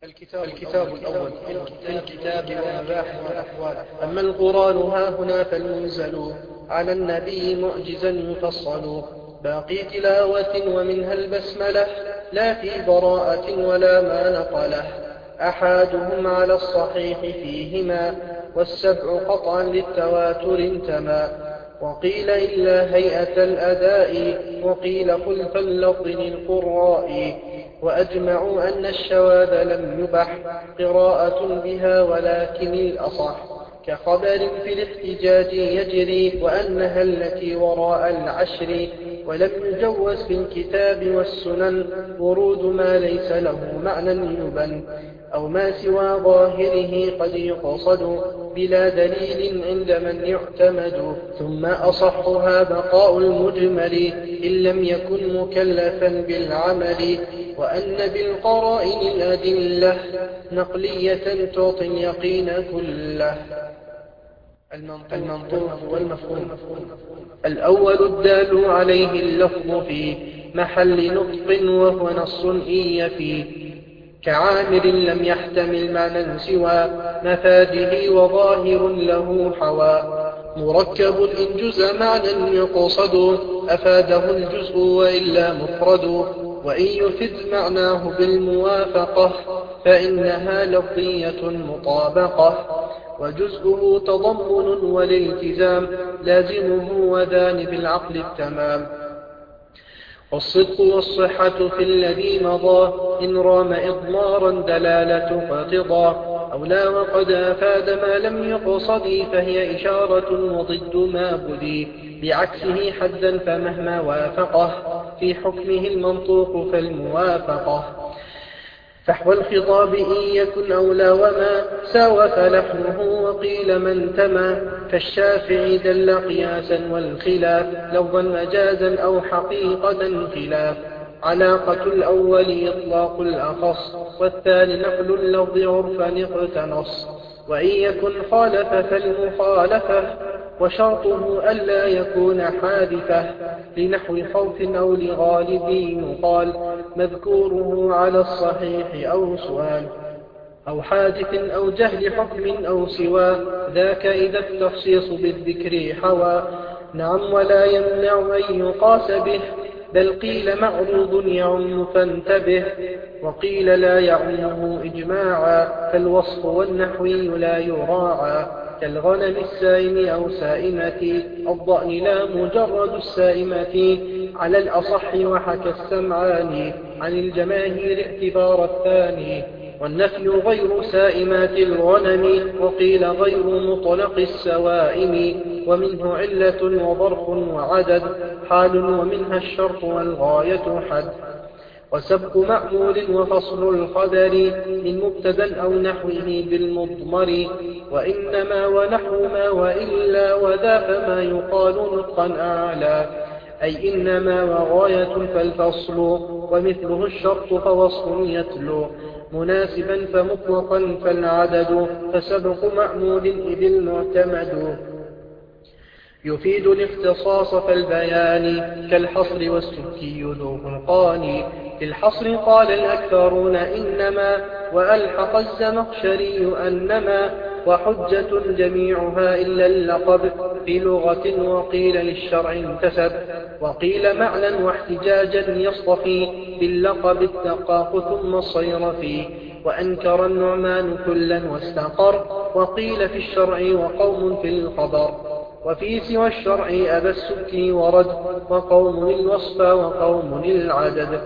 الكتاب الأول في الكتاب ومباحث الأحوال. أما القرآن هاهنا فالمنزل على النبي معجزا يفصل باقي تلاوة ومنها البسملة لا في براءة ولا ما نقله أحادهم على الصحيح فيهما والسبع قطعا للتواتر انتمى وقيل إلا هيئة الأداء وقيل خلف اللفظ للقراء وأجمعوا أن الشواذ لم يبح قراءة بها ولكن الأصح كخبر في الاحتجاج يجري وأنها التي وراء العشر ولم يجوز في الكتاب والسنن ورود ما ليس له معنى يبن أو ما سوى ظاهره قد يقصد بلا دليل عند من يعتمد ثم أصحها بقاء المجمل إن لم يكن مكلفا بالعمل وأن بالقرائن الأدلة نقلية تعطي اليقين كله. المنطوق والمفهوم. الأول الدال عليه اللفظ في محل نطق وهو نص إن يفي كعامر لم يحتمل معنى سوى مفاده وظاهر له حوى مركب إن جزء معنى يقصد أفاده الجزء وإلا مفرد وإن يفد معناه بالموافقة فإنها لفظية مطابقة وجزءه تضمن والالتزام لازمه وذان بالعقل التمام والصدق والصحة في الذي مضى إن رام إضمارا دلالة فاقتضى أو لا وقد أفاد ما لم يقصد فهي إشارة وضد ما بدي بعكسه حدا فمهما وافقه في حكمه المنطوق فالموافقة فحوى الخطاب إن يكن أولى وما ساوى فلحنه وقيل من تما كالشافعي دل قياسا والخلاف لفظا مجازا أو حقيقة خلاف علاقة الأول إطلاق الأخص والثاني نقل اللفظ عرفا اقتنص وإن يكن خالف فالمخالفة وشرطه ألا يكون حادثة لنحو خوف أو لغالب يقال مذكوره على الصحيح أو سؤال أو حادث أو جهل حكم أو سوى ذاك إذا التخصيص بالذكر حوى نعم ولا يمنع أن يقاس به بل قيل معروض يعم فانتبه وقيل لا يعمه إجماعا فالوصف والنحوي لا يراعى كالغنم السائم أو سائمة الضأن لا مجرد السائمة على الأصح وحكى السمعاني عن الجماهير اعتبار الثاني والنفي غير سائمات الغنم وقيل غير مطلق السوائم ومنه علة وظرف وعدد حال ومنها الشرط والغاية حد وسبق معمول وفصل الخبر من مبتدا أو نحوه بالمضمر وإنما ونحو ما وإلا وذا فما يقال نطقا أعلى أي إنما وغاية فالفصل ومثله الشرط فوصف يتلو مناسبا فمطلقا فالعدد فسبق معمول إذ المعتمد يفيد الاختصاص فالبيان كالحصر والسكي ذو فرقان في الحصر قال الأكثرون إنما وألحق الزمخشري أنما وحجة جميعها إلا اللقب في لغة وقيل للشرع انتسب وقيل معنى واحتجاجا يصطفي باللقب التقاق ثم الصير فيه وأنكر النعمان كلا واستقر وقيل في الشرع وقوم في الخبر وفي سوى الشرع أبى السكي ورد وقوم الوصف وقوم العدد.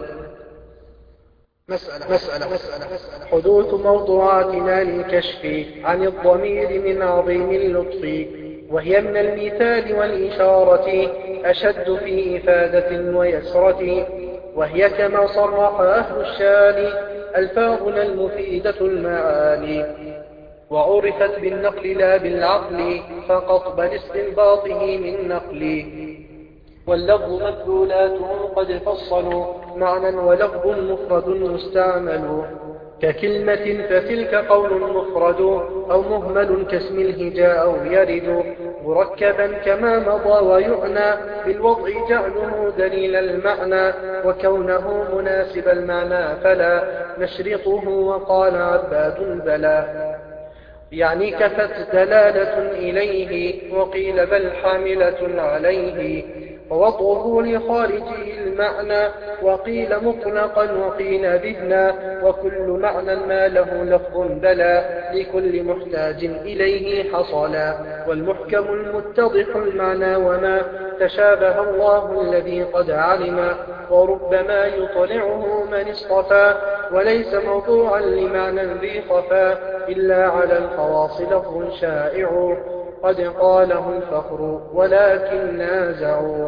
مسألة حدوث موضوعاتنا للكشف عن الضمير من عظيم اللطف وهي من المثال والإشارة أشد في إفادة ويسرة وهي كما صرح أهل الشان ألفاظنا المفيدة المعاني وعرفت بالنقل لا بالعقل فقط بل استنباطه من نقل واللفظ مدلولاته قد فصلوا معنى ولفظ مفرد مستعمل ككلمة فتلك قول مفرد أو مهمل كاسم الهجاء أو يرد مركبا كما مضى ويعنى بالوضع جعله دليل المعنى وكونه مناسب المعنى فلا نشرطه وقال عباد بلى يعني كفت دلالة إليه وقيل بل حاملة عليه ووضعه لخارجه المعنى وقيل مطلقا وقيل ذهنا وكل معنى ما له لفظ بلا لكل محتاج إليه حصلا والمحكم المتضح المعنى وما تشابه الله الذي قد علم وربما يطلعه من اصطفى وليس موضوعا لمعنى ذي خفا إلا على الخواص لفظ شائع قد قاله الفخر ولكن نازعوا.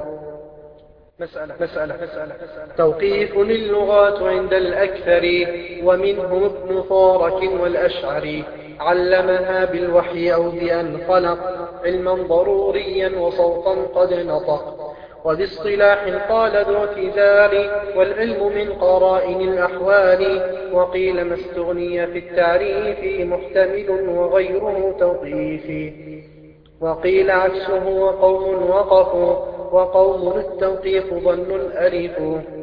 مسألة توقيف اللغات عند الأكثر ومنهم ابن فارك والأشعري علمها بالوحي أو بأن خلق علما ضروريا وصوتا قد نطق وباصطلاح قال ذو اعتذار والعلم من قرائن الأحوال وقيل ما استغني في التعريف محتمل وغيره توقيف وقيل عكسه وقوم وقفوا وقوم التوقيف ظن الألف.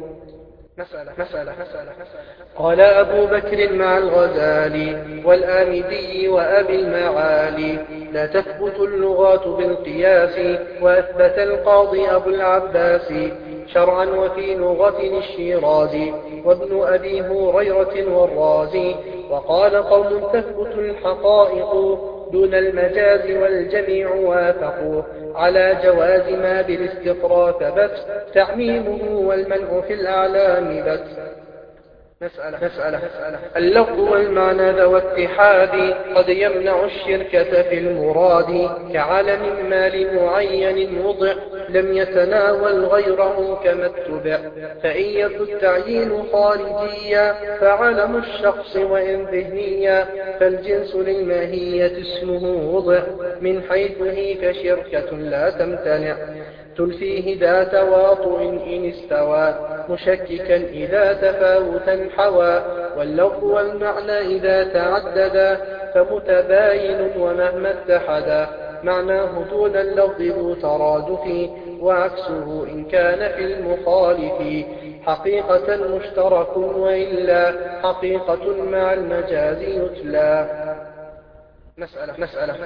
مسألة قال أبو بكر مع الغزالي والآمدي وأبي المعالي لا تثبت اللغات بالقياس وأثبت القاضي أبو العباس شرعا وفي لغة الشيرازي وابن أبي هريرة والرازي وقال قوم تثبت الحقائق دون المجاز والجميع وافقوا على جواز ما بالاستقراء ثبت تعميمه والمنع في الأعلام بت. مسألة اللفظ والمعنى ذو اتحاد قد يمنع الشركة في المراد كعلم مال معين وضع لم يتناول غيره كما اتبع فإن يكن التعيين خارجيا فعلم الشخص وإن ذهنيا فالجنس للماهية اسمه وضع من حيث هي كشركة لا تمتنع تلفيه ذا تواطؤ إن استوى مشككا إذا تفاوتا حوى واللفظ والمعنى إذا تعددا فمتباين ومهما اتحدا معناه دون اللفظ ذو ترادف وعكسه إن كان في المخالف حقيقة مشترك وإلا حقيقة مع المجاز يتلى. مسألة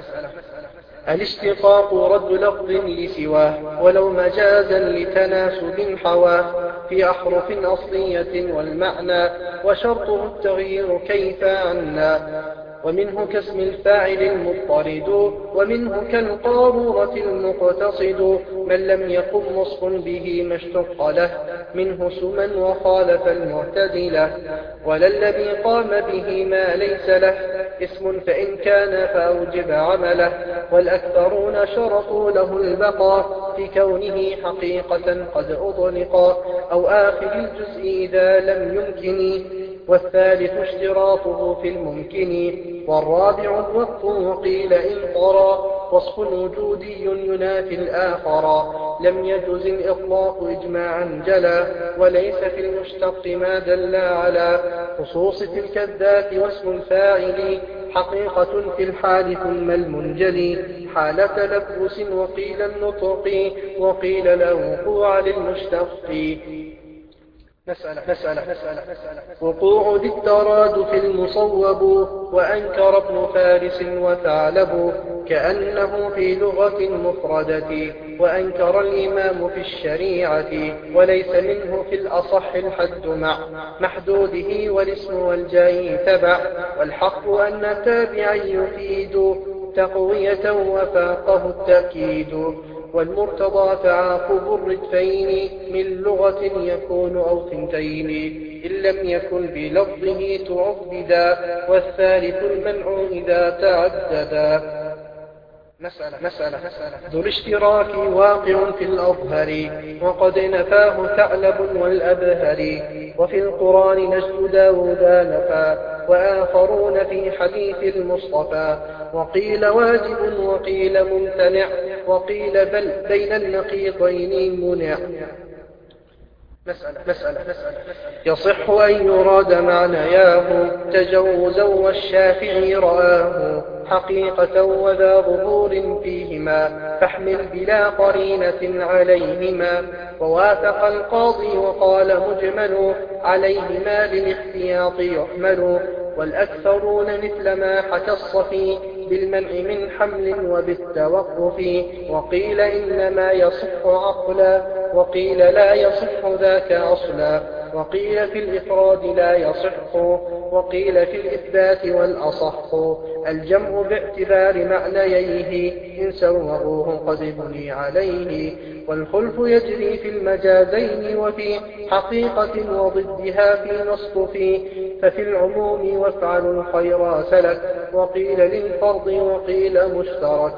الاشتقاق رد لفظ لسواه ولو مجازا لتناسب حواه في أحرف أصلية والمعنى وشرطه التغيير كيف عنا ومنه كاسم الفاعل المضطرد ومنه كالقارورة المقتصد من لم يقم وصف به ما اشتق له منه سما وخالف المعتزلة ولا الذي قام به ما ليس له اسم فإن كان فأوجب عمله والأكثرون شرطوا له البقاء في كونه حقيقة قد أطلق أو آخر الجزء إذا لم يمكن والثالث اشتراطه في الممكن والرابع الوقف وقيل إن طرى وصف وجودي ينافي الآخر لم يجز الإطلاق إجماعا جلا وليس في المشتق ما دل على خصوص تلك الذات واسم الفاعل حقيقة في الحال ثم المنجلي حال تلبس وقيل النطق وقيل لا وقوع للمشتق. مسألة وقوع ذي الترادف المصوب وأنكر ابن فارس وثعلب كأنه في لغة مفردة وأنكر الإمام في الشريعة وليس منه في الأصح الحد مع محدوده والاسم والجاي تبع والحق أن التابع يفيد تقوية وفاقه التأكيد والمرتضى تعاقب الردفين من لغة يكون أو ثنتين إن لم يكن بلفظه تعبدا والثالث المنع إذا تعددا. مسألة ذو الاشتراك واقع في الأظهر وقد نفاه ثعلب والأبهر وفي القرآن نجد داود نفى وآخرون في حديث المصطفى وقيل واجب وقيل ممتنع وقيل بل بين النقيضين منع. مسألة يصح أن يراد معنياه تجوزا والشافعي رآه حقيقة وذا ظهور فيهما فاحمل بلا قرينة عليهما ووافق القاضي وقال مجمل عليهما للاحتياط يحمل والأكثرون مثل ما حكى الصفي بالمنع من حمل وبالتوقف وقيل إنما يصح عقلا وقيل لا يصح ذاك أصلا وقيل في الإفراد لا يصح وقيل في الإثبات والأصح الجمع باعتبار معنييه إن سوغوه قد بني عليه والخلف يجري في المجازين وفي حقيقة وضدها في نصف ففي العموم وافعلوا الخير سلك وقيل للفرض وقيل مشترك.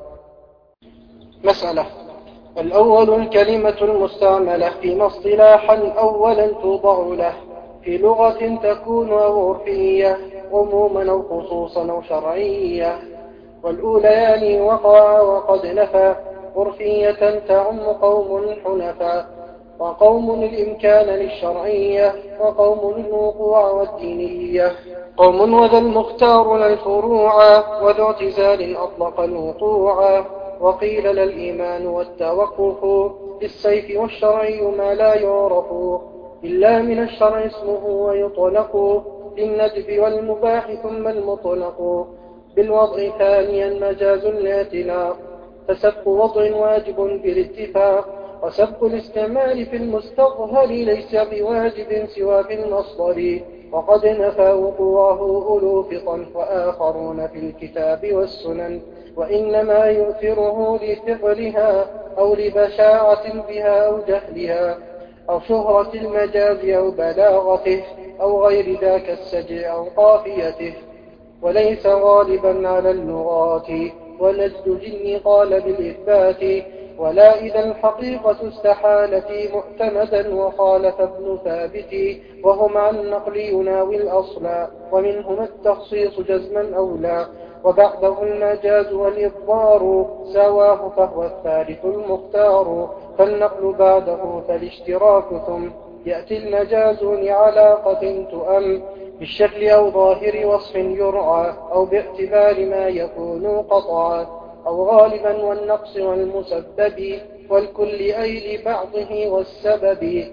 مسألة الأول الكلمة المستعملة فيما اصطلاحا أولا توضع له في لغة تكون أو عرفية عموما أو خصوصا أو شرعية والأوليان وقع وقد نفى عرفية تعم قوم حنفا وقوم الإمكان للشرعية وقوم الوقوع والدينية قوم وذا المختار للفروع وذو اعتزال أطلق الوقوع وقيل للإيمان والتوقف بالسيف والشرعي ما لا يعرف إلا من الشرع اسمه ويطلق للندب والمباح ثم المطلق بالوضع ثانيا مجاز الاعتلاق فسبق وضع واجب بالاتفاق وسبق الاستعمال في المستظهر ليس بواجب سوى في المصدر وقد نفى وقوعه أولو فطن وآخرون في الكتاب والسنن وإنما يؤثره لثقلها أو لبشاعة بها أو جهلها أو شهرة المجاز أو بلاغته أو غير ذاك السجع أو قافيته وليس غالبا على اللغات ونجد جن قال بالإثبات ولا إذا الحقيقة استحالت معتمدا وخالف ابن ثابت وهم عن نقل يناوي الأصل ومنهما التخصيص جزما أولى وبعده المجاز والإضمار سواه فهو الثالث المختار فالنقل بعده فالاشتراك ثم يأتي المجاز لعلاقة تؤم بالشكل أو ظاهر وصف يرعى أو باعتبار ما يكون قطعا أو غالبا والنقص والمسبب والكل أي لبعضه والسبب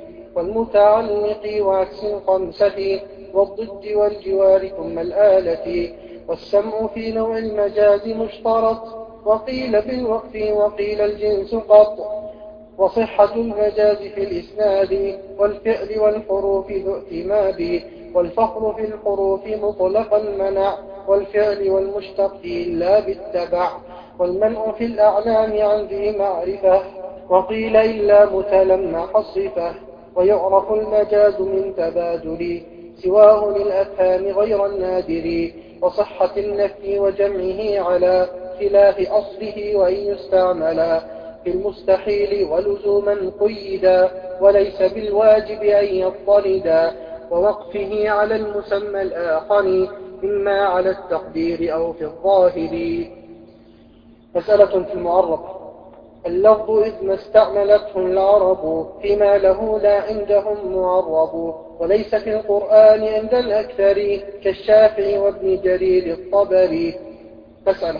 والمتعلق وعكس الخمسة والضد والجوار ثم الآلة والسمع في نوع المجاز مشترط وقيل بالوقف وقيل الجنس قط وصحة المجاز في الإسناد والفعل والحروف ذو اعتماد والفخر في الحروف مطلقا منع والفعل والمشتق إلا بالتبع والمنع في الأعلام عن ذي معرفة وقيل إلا متلمح الصفة ويعرف المجاز من تبادل سواه للأفهام غير النادر وصحة النفي وجمعه على خلاف أصله وإن يستعملا في المستحيل ولزوما قيدا وليس بالواجب أن يضطردا ووقفه على المسمى الآخر إما على التقدير أو في الظاهر. مسألة في المعرب اللفظ إذ ما استعملته العرب فيما له لا عندهم معرب وليس في القرآن عند الأكثر كالشافعي وابن جرير الطبري. مسألة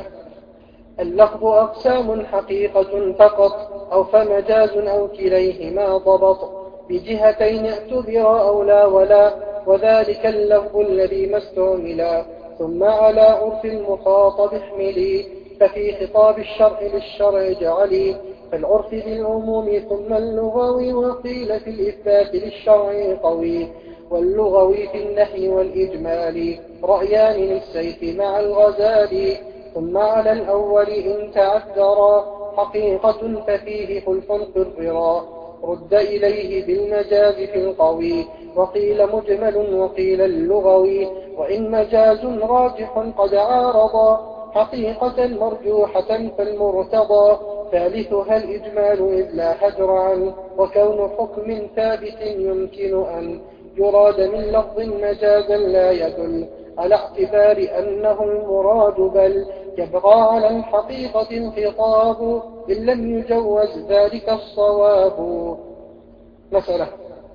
اللفظ أقسام حقيقة فقط أو فمجاز أو كليهما ضبط بجهتين اعتبر أو لا ولا وذلك اللفظ الذي ما استعملا ثم على عرف المخاطب احملي ففي خطاب الشرع للشرع اجعلي فالعرف بالعموم ثم اللغوي وقيل في الإثبات للشرع قوي واللغوي في النحي والإجمال رأيان للسيف مع الغزال ثم على الأول إن تعذرا حقيقة ففيه خلف قررا رد إليه بالمجاز في القوي وقيل مجمل وقيل اللغوي وإن مجاز راجح قد عارضا حقيقة مرجوحة فالمرتضى ثالثها الإجمال إذ لا هجر عنه وكون حكم ثابت يمكن أن يراد من لفظ مجازا لا يدل على اعتبار أنه المراد بل يبغى على الحقيقة الخطاب إن لم يجوز ذلك الصواب. مسألة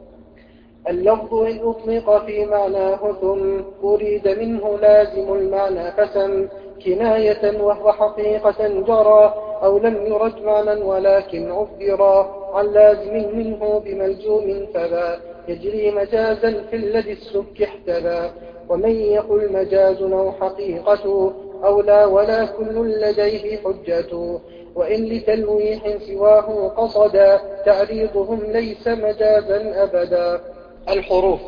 اللفظ إن أطلق في معناه ثم أريد منه لازم المعنى فسم كناية وهو حقيقة جرى أو لم يرد معنى ولكن عبرا عن لازم منه بملزوم فذا يجري مجازا في الذي السك احتذى. ومن يقل مجاز أو حقيقة أو لا ولا كل لديه حجة وإن لتلويح سواه قصدا تعريضهم ليس مجازا أبدا. الحروف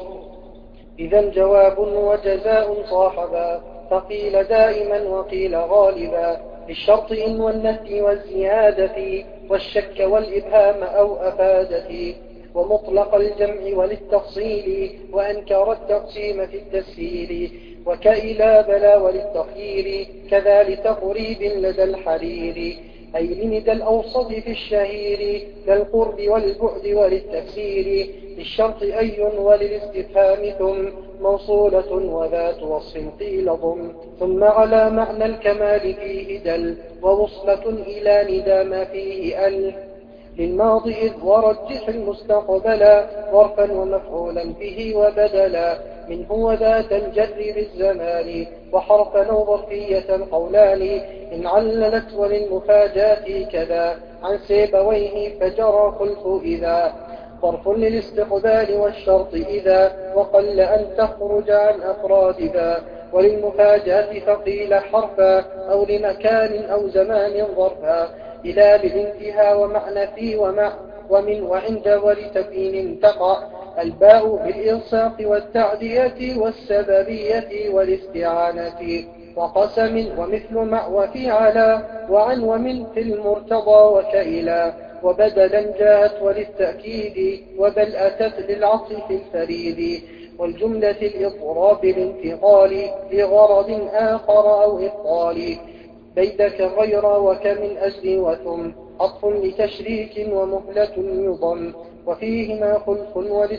إذا جواب وجزاء صاحبا فقيل دائما وقيل غالبا للشرط إن والنفي والزيادة والشك والإبهام أو أفادة ومطلق الجمع وللتفصيل وأنكر التقسيم في التسهيل وكإلى بلا وللتخيير كذا لتقريب لدى الحرير أي لندى الأوسط في الشهير للقرب والبعد وللتفسير للشرط أي وللاستفهام ثم موصولة وذات وصف قيل ضم ثم على معنى الكمال فيه دل ووصلة إلى ندى ما فيه أل للماضي إذ ورجح المستقبلا ظرفا ومفعولا به وبدلا منه وذات الجر بالزمان وحرفا أو ظرفية قولان إن عللت وللمفاجات كذا عن سيبويه فجرى خلف إذا ظرف للاستقبال والشرط إذا وقل أن تخرج عن أفراد ذا وللمفاجات فقيل حرفا أو لمكان أو زمان ظرفا إلى بالانتهاء ومعنى في ومع ومن وعند ولتبين تقع الباء بالإلصاق والتعدية والسببية والاستعانة وقسم ومثل مع وفي على وعن ومن في المرتضى وكإلى وبدلا جاءت وللتأكيد وبل أتت للعطف الفريد والجملة الإضراب الانتقال لغرض آخر أو إبطال بيدك غير وكمن أجل وثم عطف لتشريك ومهلة يضم وفيهما خلف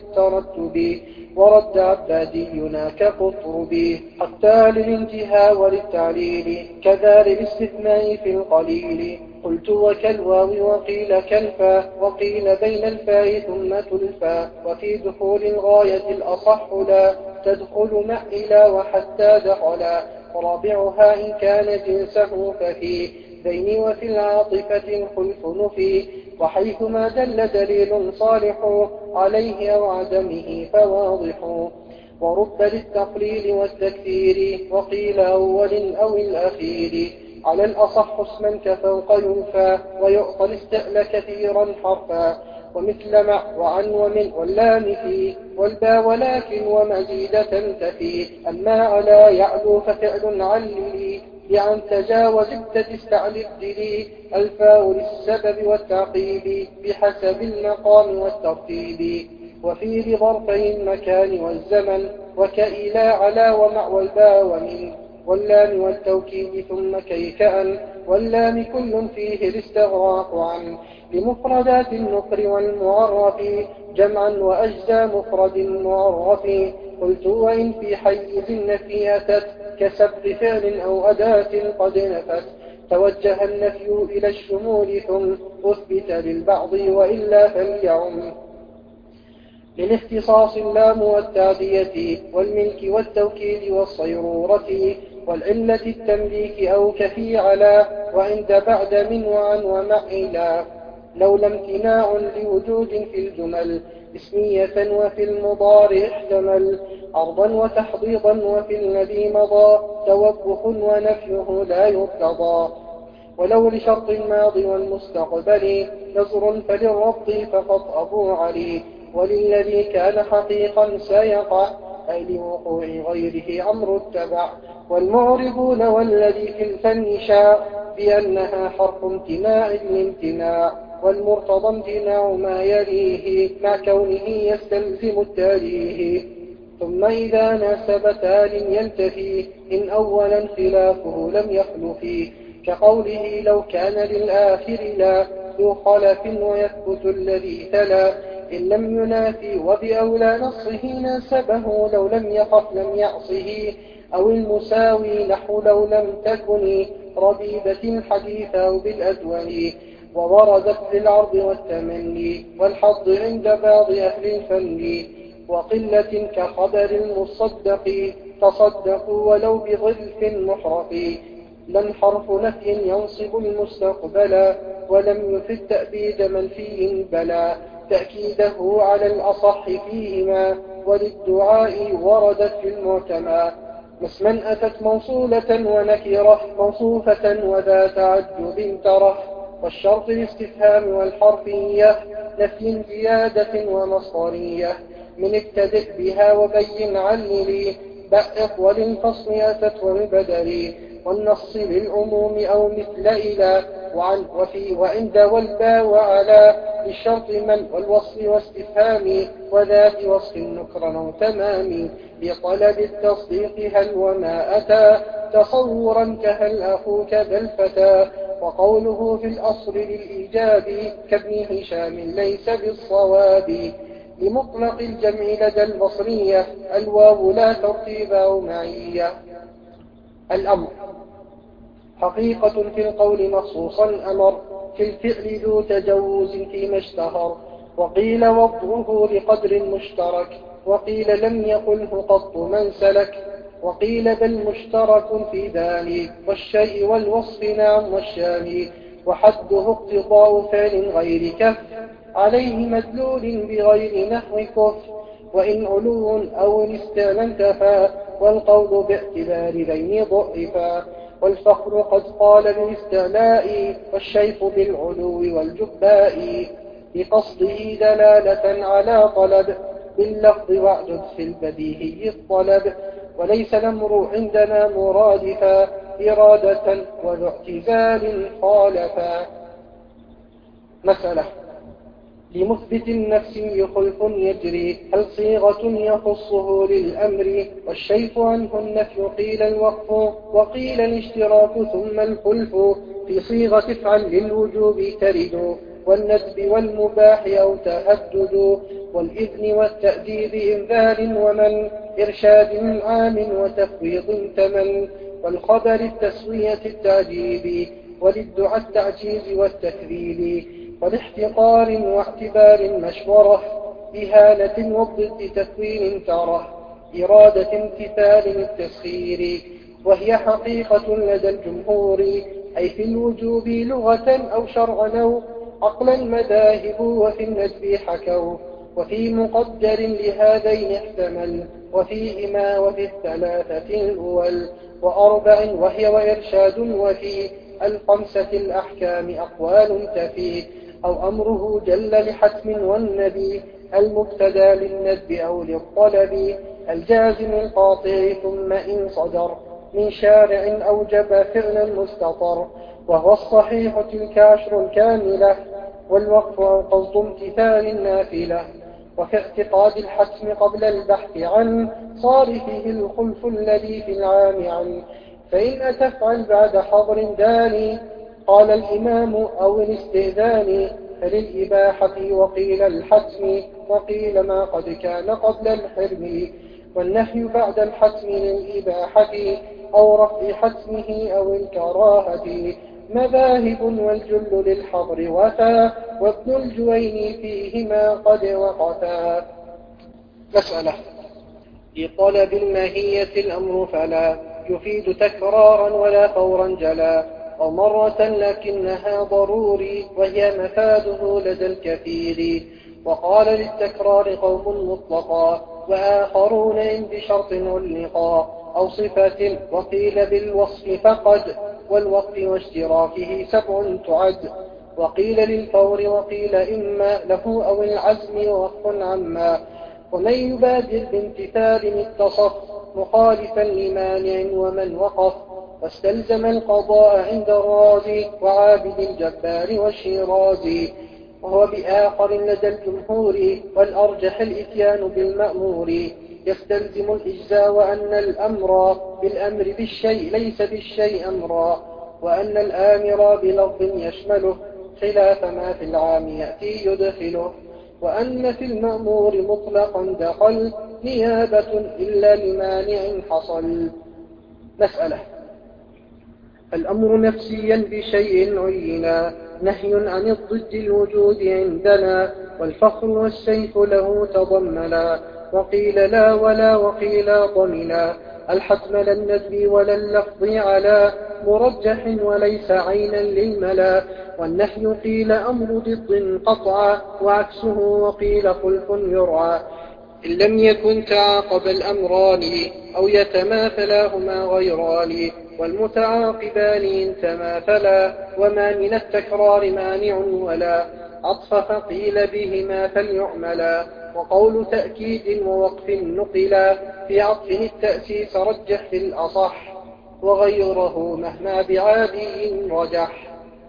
وللترتب ورد عبادينا كقطرب حتى للانتهاء وللتعليل كذا للاستثناء في القليل قلت وكالواو وقيل كالفا وقيل بين الفاء ثم تلفا وفي دخول الغاية الأصح لا تدخل مع إلى وحتى دخلا ورابعها إن كان جنسه ففي بين وفي العاطفة الخلف نفي وحيثما دل دليل صالح عليه أو عدمه فواضح ورب للتقليل والتكثير وقيل أول أو الأخير على الأصح اسما كفوق ينفى ويعطى الاستئل كثيرا حرفا ومثل مع وعن ومن واللام في والبا ولكن ومزيدة تفي أما على يعلو ففعل عللي بأن تجاوز تستعلق لي الفاء للسبب والتعقيب بحسب المقام والترتيب وفي لظرفي المكان والزمن وكإلى على ومع والباء ومن واللام والتوكيد ثم كيكأن واللام كل فيه الاستغراق عن لمفردات النكر والمعرف جمعا وأجزاء مفرد معرف قلت وإن في حيز النفي أتت كسبق فعل أو أداة قد نفت توجه النفي إلى الشمول ثم أثبت للبعض وإلا فليعم للاختصاص اللام والتعدية والملك والتوكيد والصيرورة والعلة التمليك أو كفي على وعند بعد من وعن ومع إلى لولا امتناع لوجود في الجمل اسمية وفي المضارع احتمل عرضا وتحضيضا وفي الذي مضى توبخ ونفيه لا يرتضى ولو لشرط الماضي والمستقبل نظر فللربط فقط أبو علي وللذي كان حقيقا سيقع أي لوقوع غيره أمر اتبع والمعربون والذي في الفن شاء بأنها حرف امتناع الامتناع والمرتضى امتناع ما يليه مع كونه يستلزم التاليه ثم إذا ناسب تال ينتفي إن أولا خلافه لم يخل فيه كقوله لو كان للآخر لا ذو خلف ويثبت الذي تلا إن لم ينافي وبأولى نصه ناسبه لو لم يخف لم يعصه أو المساوي نحو لو لم تكن ربيبة الحديث أو بالأدون ووردت للعرض والتمني والحظ عند بعض أهل الفن وقلة كخبر المصدق تصدقوا ولو بظلف محرق. لم حرف نفي ينصب المستقبلا ولم يفد تأبيد منفي بلا تأكيده على الأصح فيهما وللدعاء وردت في المعتمى. اسما أتت موصولة ونكرة موصوفة وذا تعجب تره والشرط الاستفهام والحرفية نفي زيادة ومصدرية من ابتدئ بها وبين عللي بأق وللفصل أتت والبدل والنص للعموم أو مثل إلى وعن وفي وعند والبا وعلى للشرط من والوصل واستفهام وذات وصف نكرا أو تمام بطلب التصديق هل وما أتى تصورا كهل أخوك ذا الفتى. وقوله في الأصل للإيجاب كابن هشام ليس بالصواب لمطلق الجمع لدى البصرية الواو لا ترتيب أو معية. الأمر حقيقة في القول مخصوصا أمر في الفعل ذو تجوز فيما اشتهر وقيل وضعه لقدر مشترك وقيل لم يقله قط من سلك وقيل بل مشترك في ذلك والشيء والوصف نعم والشان وحده اقتضاء فعل غير كف عليه مدلول بغير نحو كف وإن علو أو الاستعلاء انتفى والقول باعتبار ذين ضعفا والفخر قد قال بالاستعلاء والشيخ بالعلو والجباء بقصده دلالة على طلب باللفظ واعدد في البديهي الطلب وليس الأمر عندنا مرادفا إرادة وذو اعتزال خالفا. مسألة لمثبت النفس خلف يجري هل صيغة يخصه للأمر والشيء عنه النفي قيل الوقف وقيل الاشتراك ثم الخلف في صيغة افعل للوجوب ترد والندب والمباح أو تهدد والإذن والتأديب إنذار ومن إرشاد عام وتفويض تمن والخبر التسوية التعجيب وللدعاء التعجيز والتكذيب والاحتقار واعتبار مشورة إهانة وضد تكوين تره إرادة امتثال التسخير وهي حقيقة لدى الجمهور أي في الوجوب لغة أو شرعا أو عقلا مذاهب وفي الندب حكوا وفي مقدر لهذين احتمل وفيهما وفي الثلاثة الأول وأربع وهي وإرشاد وفي الخمسة الأحكام أقوال تفي أو أمره جل لحتم والنبي المبتدى للندب أو للطلب الجازم القاطع ثم إن صدر من شارع أوجب فعلا مستطر وهو الصحيح تلك عشر كاملة والوقف أو قصد امتثال النافلة وفي اعتقاد الحتم قبل البحث عن صارفه الخلف الذي في العام عن فإن أتفعل بعد حضر داني قال الإمام أو الاستئذان فللإباحة وقيل الحتم وقيل ما قد كان قبل الحرم والنهي بعد الحتم للإباحة أو رفع حتمه أو الكراهة مذاهب والجل للحضر وفا وابن الجوين فيهما قد وقتا. مسألة لطلب الماهية الأمر فلا يفيد تكرارا ولا فورا جلا أو مرة لكنها ضروري وهي مفاده لدى الكثير وقال للتكرار قوم مطلقا وآخرون إن بشرط علقا أو صفة وقيل بالوصف فقد والوقف واشتراكه 7 تعد وقيل للفور وقيل إما له أو العزم وقف عما ومن يبادر بامتثال اتصف مخالفا لمانع ومن وقف واستلزم القضاء عند الرازي وعابد الجبار والشيرازي وهو بآخر لدى الجمهور والأرجح الإتيان بالمأمور يستلزم الإجزاء وأن الأمر بالأمر بالشيء ليس بالشيء أمرا وأن الآمر بلفظ يشمله خلاف ما في العام يأتي يدخله وأن في المأمور مطلقا دخل نيابة إلا لمانع حصل. مسألة الأمر نفسيا بشيء عينا نهي عن الضد الوجود عندنا والفخر والسيف له تضمنا وقيل لا ولا وقيل ضمنا الحتم لا الندب ولا اللفظ على مرجح وليس عينا للملا والنهي قيل أمر ضد قطعا وعكسه وقيل خلف يرعى إن لم يكن تعاقب الأمران أو يتماثلاهما غيران والمتعاقبان إن تماثلا وما من التكرار مانع ولا عطف فقيل بهما فليعملا وقول تأكيد ووقف نقلا في عطف التأسيس رجح في الأصح وغيره مهما بعادي رجح.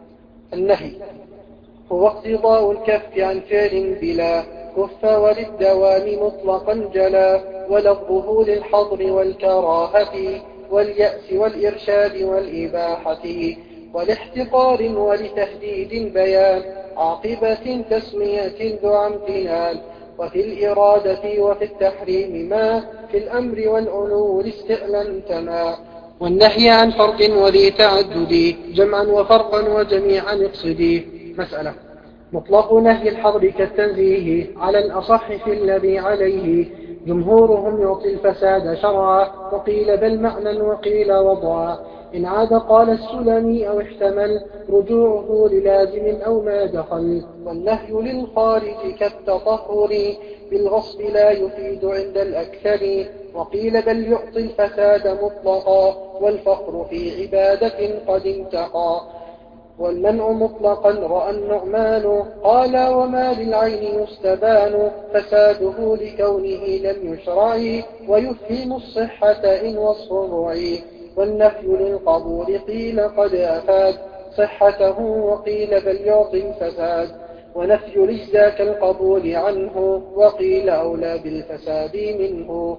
النهي هو اقتضاء الكف عن فعل بلا كف وللدوام مطلقا جلا ولفظه للحظر والكراهة واليأس والإرشاد والإباحة ولاحتقار ولتهديد بيان عاقبة تسمية ذو امتنان وفي الإرادة وفي التحريم ما في الأمر والعلو الاستئلام تما والنهي عن فرق وذي تعدد جمعا وفرقا وجميعا اقصدي. مسألة مطلق نهي الحظر كالتنزيه على الأصح في الذي عليه جمهورهم يعطي الفساد شرعا وقيل بل معنى وقيل وضعا إن عاد قال السلمي أو احتمل رجوعه للازم أو ما دخل والنهي للخارج كالتطهر بالغصب لا يفيد عند الأكثر وقيل بل يعطي الفساد مطلقا والفقر في عبادة قد انتقى والمنع مطلقا رأى النعمان قال وما للعين يستبان فساده لكونه لم يشرع ويفهم الصحة إن وصف رعي والنفي للقبول قيل قد أفاد صحته وقيل بل يعطي الفساد ونفي لجزاك القبول عنه وقيل أولى بالفساد منه.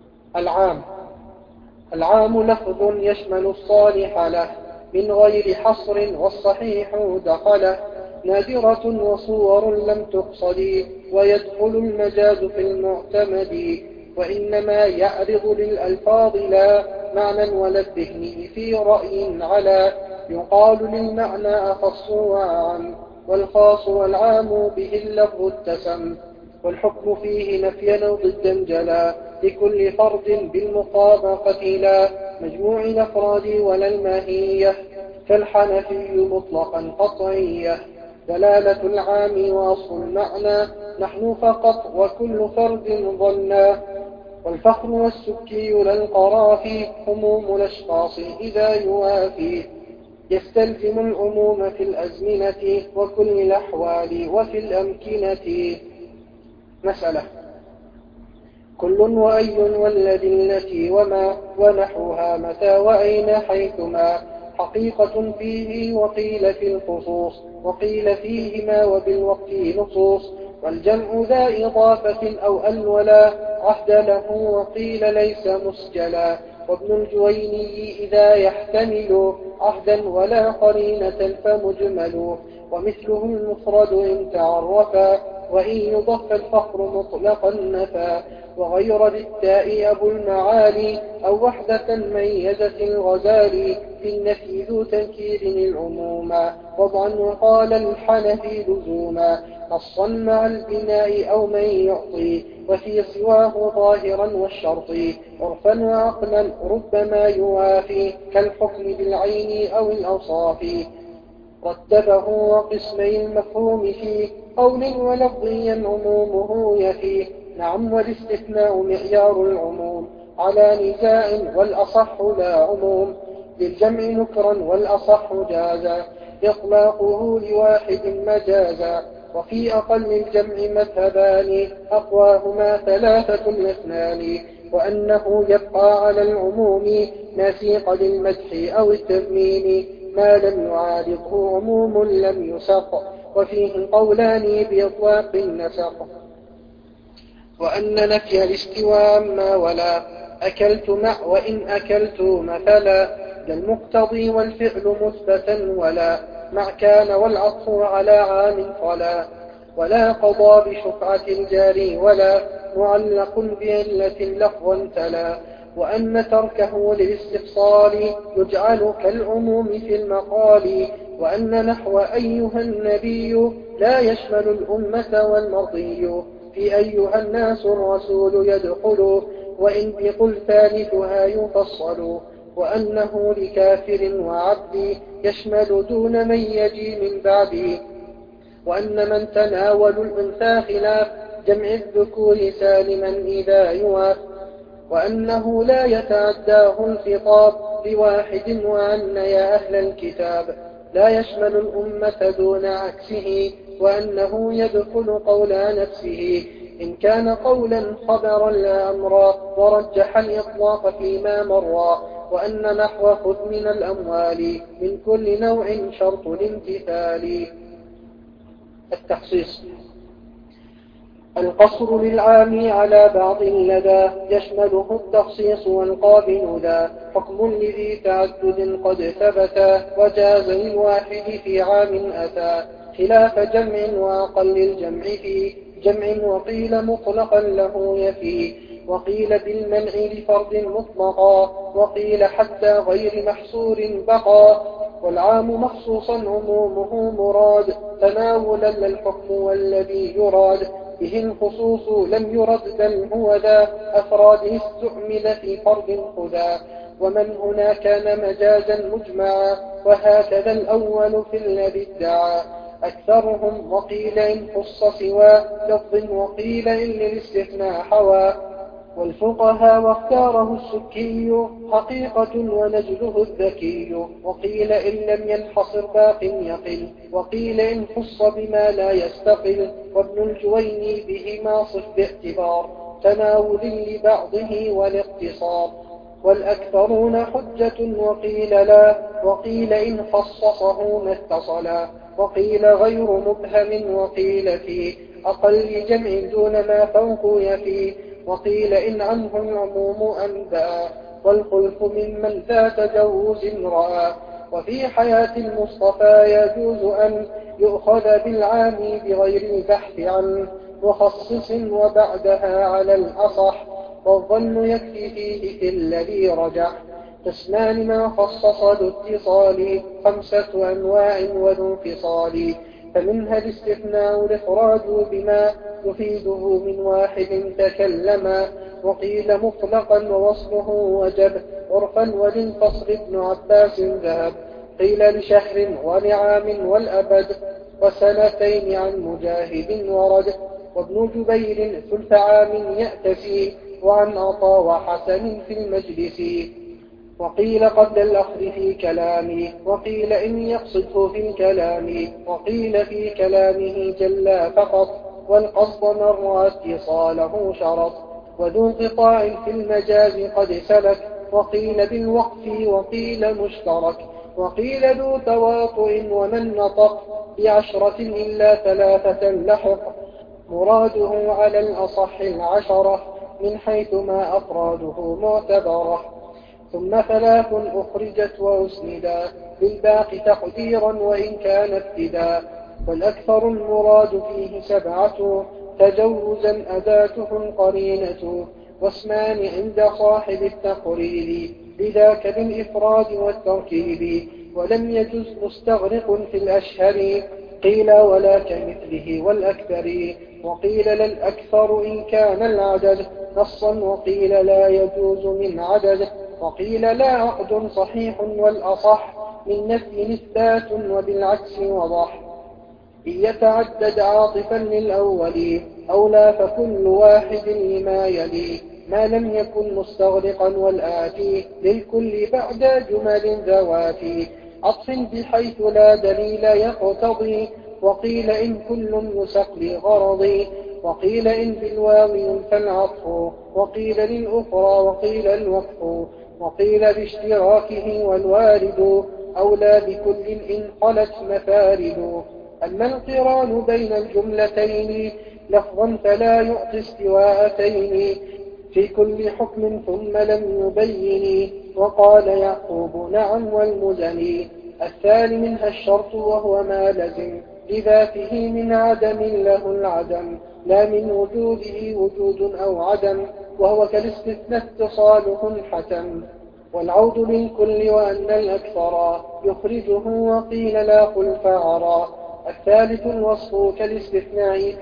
العام لفظ يشمل الصالح له من غير حصر والصحيح دخله نادرة وصور لم تقصد ويدخل المجاز في المعتمد وإنما يعرض للألفاظ لا معنى ولا الذهن في رأي على يقال للمعنى أخص وعام والخاص والعام به اللفظ اتسم والحكم فيه نفيا ضدا جلا لكل فرد بالمطابقة لا مجموع الأفراد ولا الماهية فالحنفي مطلقا قطعية دلالة العام وأصل المعنى نحن فقط وكل فرد ظنا والفخر والسكي للقرافي هموم الأشخاص إذا يوافي يستلزم العموم في الأزمنة وكل الأحوال وفي الأمكنة. مسألة كل وأي والذي التي وما ونحوها متى وأين حيثما حقيقة فيه وقيل في الخصوص وقيل فيهما وبالوقت نصوص والجمع ذا إضافة أو الولا عهد له وقيل ليس مسجلا وابن الجويني إذا يحتمل عهدا ولا قرينة فمجمل ومثله المفرد إن تعرفا وإن يضف الفخر مطلقا نفى وغير بالتاء أبو المعالي أو وحدة ميزت الغزالي في النفي ذو تنكير العموما وضعا وقال الحنفي لزوما نصا مع البناء أو من يعطي وفي سواه ظاهرا والشرط عرفا وعقلا ربما يوافي كالحكم بالعين أو الأوصاف رتبه وقسمي المفهوم في قول ولفظيا عمومه يفي نعم والاستثناء معيار العموم على نزاع والأصح لا عموم للجمع نكرا والأصح جازا إطلاقه لواحد مجازا وفي أقل الجمع مذهبان أقواهما ثلاثة الاثنان وأنه يبقى على العموم نسيق للمدح أو التذمين ما لم يعارضه عموم لم يسق وفيه قولان بإطلاق النسق وأن نفي الاستواء ما ولا أكلت مع وإن أكلت مثلا ذا المقتضي والفعل مثبتا ولا مع كان والعطف على عام فلا ولا قضى بشفعة الجاري ولا معلق بعلة لفظا تلا وأن تركه للاستفصال يجعل كالعموم في المقال وأن نحو أيها النبي لا يشمل الأمة والمرضي في أيها الناس الرسول يدخل وإن بقل ثالثها يفصل وأنه لكافر وعبد يشمل دون من يجي من بعده وأن من تناول الأنثى خلاف جمع الذكور سالما إذا يواف وأنه لا يتعداه الخطاب بواحد وأن يا أهل الكتاب لا يشمل الأمة دون عكسه وأنه يدخل قول نفسه إن كان قولا خبرا لا أمرا ورجح الإطلاق فيما مرا وأن نحو خذ من الأموال من كل نوع شرط الامتثال. التخصيص: القصر للعام على بعض لدى يشمله التخصيص والقابل ذا حكم لذي تعدد قد ثبتا وجاز للواحد في عام أتى خلاف جمع وأقل الجمع في جمع وقيل مطلقا له يفي وقيل بالمنع لفرد مطلقا وقيل حتى غير محصور بقى والعام مخصوصا عمومه مراد تناولا للحكم والذي يراد به الخصوص لم يرد بل هو ذا أفراده استعمل في فرد خذا ومن هنا كان مجازا مجمعا وهكذا الأول في الذي ادعى أكثرهم وقيل إن خص سوى لفظ وقيل إن للاستثناء حوى والفقهاء واختاره السكي حقيقة ونجله الذكي وقيل إن لم ينحصر باق يقل وقيل إن خص بما لا يستقل وابن الجويني بهما صف باعتبار تناول لبعضه والاقتصار والأكثرون حجة وقيل لا وقيل إن خصصه ما اتصلا وقيل غير مبهم وقيل في أقل جمع دون ما فوق يفي وقيل إن عنه العموم أنبأ والخلف ممن ذا تجوز رأى وفي حياة المصطفى يجوز أن يؤخذ بالعام بغير البحث عن مخصص وبعدها على الأصح والظن يكفي فيه في الذي رجع قسمان ما خصص ذو اتصال 5 أنواع وذو انفصال فمنها الاستثناء الإخراج بما يفيده من واحد تكلما وقيل مطلقا ووصله وجب عرفا وللفصل ابن عباس ذهب قيل لشهر ولعام والأبد وسنتين عن مجاهد ورد وابن جبير ثلث عام يأتسي وعن عطا وحسن في المجلس وقيل قبل الأخذ في كلامي وقيل إن يقصده في الكلام وقيل في كلامه جلا فقط والقصد مر اتصاله شرط وذو انقطاع في المجاز قد سلك وقيل بالوقف وقيل مشترك وقيل ذو تواطؤ ومن نطق ب10 إلا 3 لحق مراده على الأصح 10 من حيث ما أفراده معتبرة ثم 3 أخرجت وأسندا بالباقي تقديرا وإن كان ابتدا والأكثر المراد فيه 7 تجوزا أداته القرينة واسمان عند صاحب التقرير بذاك بالإفراد والتركيب ولم يجز مستغرق في الأشهر قيل ولا كمثله والأكثر وقيل للأكثر إن كان العدد نصا وقيل لا يجوز من عدد وقيل لا عقد صحيح والأصح من نفي إثبات وبالعكس وضح إن يتعدد عاطفا للأول أو لا فكل واحد لما يلي ما لم يكن مستغرقا والآتي للكل بعد جمل ذوات عطف بحيث لا دليل يقتضي وقيل إن كل يسق لغرض وقيل إن بالواو ينفى العطف وقيل للأخرى وقيل الوقف وقيل باشتراكه والوارد أولى بكل إن قلت مفارد أما القران بين الجملتين لفظا فلا يعطي استواءتين في كل حكم ثم لم يبين وقال يعقوب نعم والمزني الثاني منها الشرط وهو ما لزم لذاته من عدم له العدم لا من وجوده وجود أو عدم وهو كالاستثناء اتصاله حتم والعود للكل وأن الأكثر يخرجه وقيل لا خلف عرى الثالث الوصف كالاستثناء في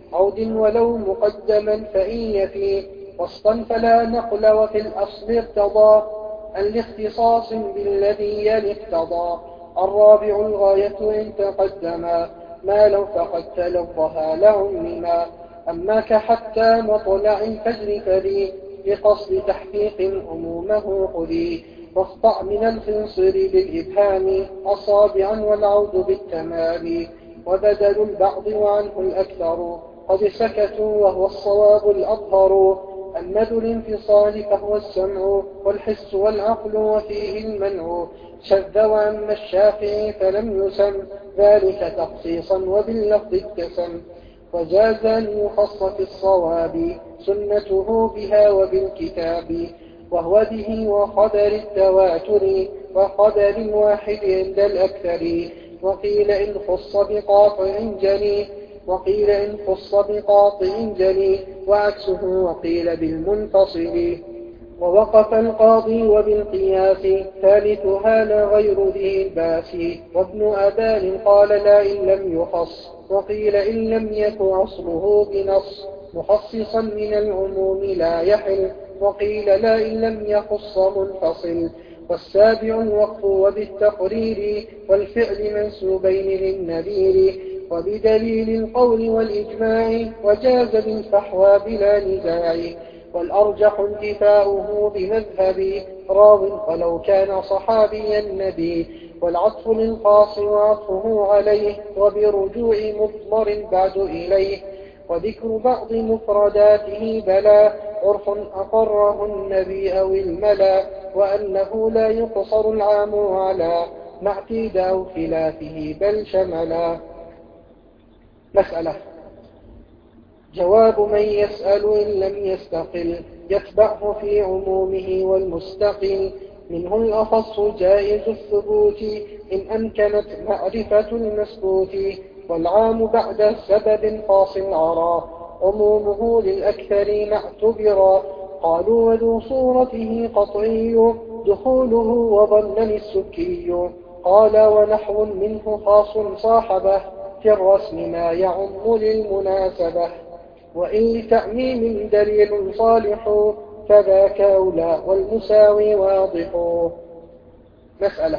عود ولو مقدما فإن يفي وسطا فلا نقل وفي الأصل اقتضى أن لاختصاص بالذي يلي اقتضى. الرابع الغاية إن تقدما ما لو فقد تلظها لعمما. أما كحتى مطلع الفجر فذي بقصد تحقيق عمومه خذي واقطع من الخنصر بالإبهام أصابعا والعود بالتمام. وبدل البعض وعنه الأكثر قد سكتوا وهو الصواب الأظهر. أما ذو الانفصال فهو السمع والحس والعقل وفيه المنع. شذ وأما الشافعي فلم يسم ذلك تخصيصا وباللفظ اتسم. وجاز أن يخص في الصواب سنته بها وبالكتاب وهو به وخبر التواتر وخبر واحد عند الأكثر. وقيل إن خص بقاطع جلي وقيل إن خص بقاطع جلي وعكسه وقيل بالمنفصل. ووقف القاضي وبالقياس ثالثها لا غير ذي الباس. وابن أبان قال لا إن لم يخص وقيل إن لم يك أصله بنص مخصصا من العموم لا يحل وقيل لا إن لم يخص منفصل. والسابع الوقف وبالتقرير والفعل منسوبين للنذير وبدليل القول والإجماع وجاز بالفحوى بلا نزاع. والأرجح انتفاؤه بمذهب راو ولو كان صحابي النبي. والعطف للخاص وعطفه عليه وبرجوع مضمر بعد إليه. وذكر بعض مفرداته بلا عرف أقره النبي أو الملا. وأنه لا يقصر العام على مع اعتيد أو خلافه بل شملا. مسألة. جواب من يسأل إن لم يستقل يتبعه في عمومه والمستقل. منه الأخص جائز الثبوت إن أمكنت معرفة المثبوت. والعام بعد سبب خاص عرى عمومه للأكثرين اعتبرا. قالوا وذو صورته قطعي دخوله وظنني السكي. قال ونحو منه خاص صاحبه في الرسم ما يعم للمناسبة. وإن لتعميم دليل صالح فذاك أولى والمساوي واضح. مسألة.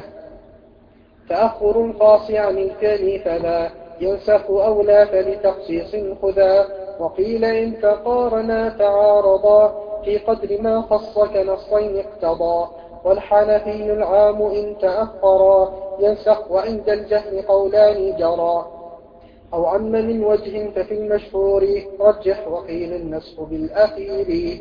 تأخر الخاص عن الفعل فلا ينسخ أولى فلتخصيص خذا. وقيل إن تقارنا تعارضا في قدر ما خص كنصين اقتضى. والحنفي العام إن تأخرا ينسخ وعند الجهل قولان جرى. أو عم من وجه ففي المشهور رجح وقيل النسخ بالأخير.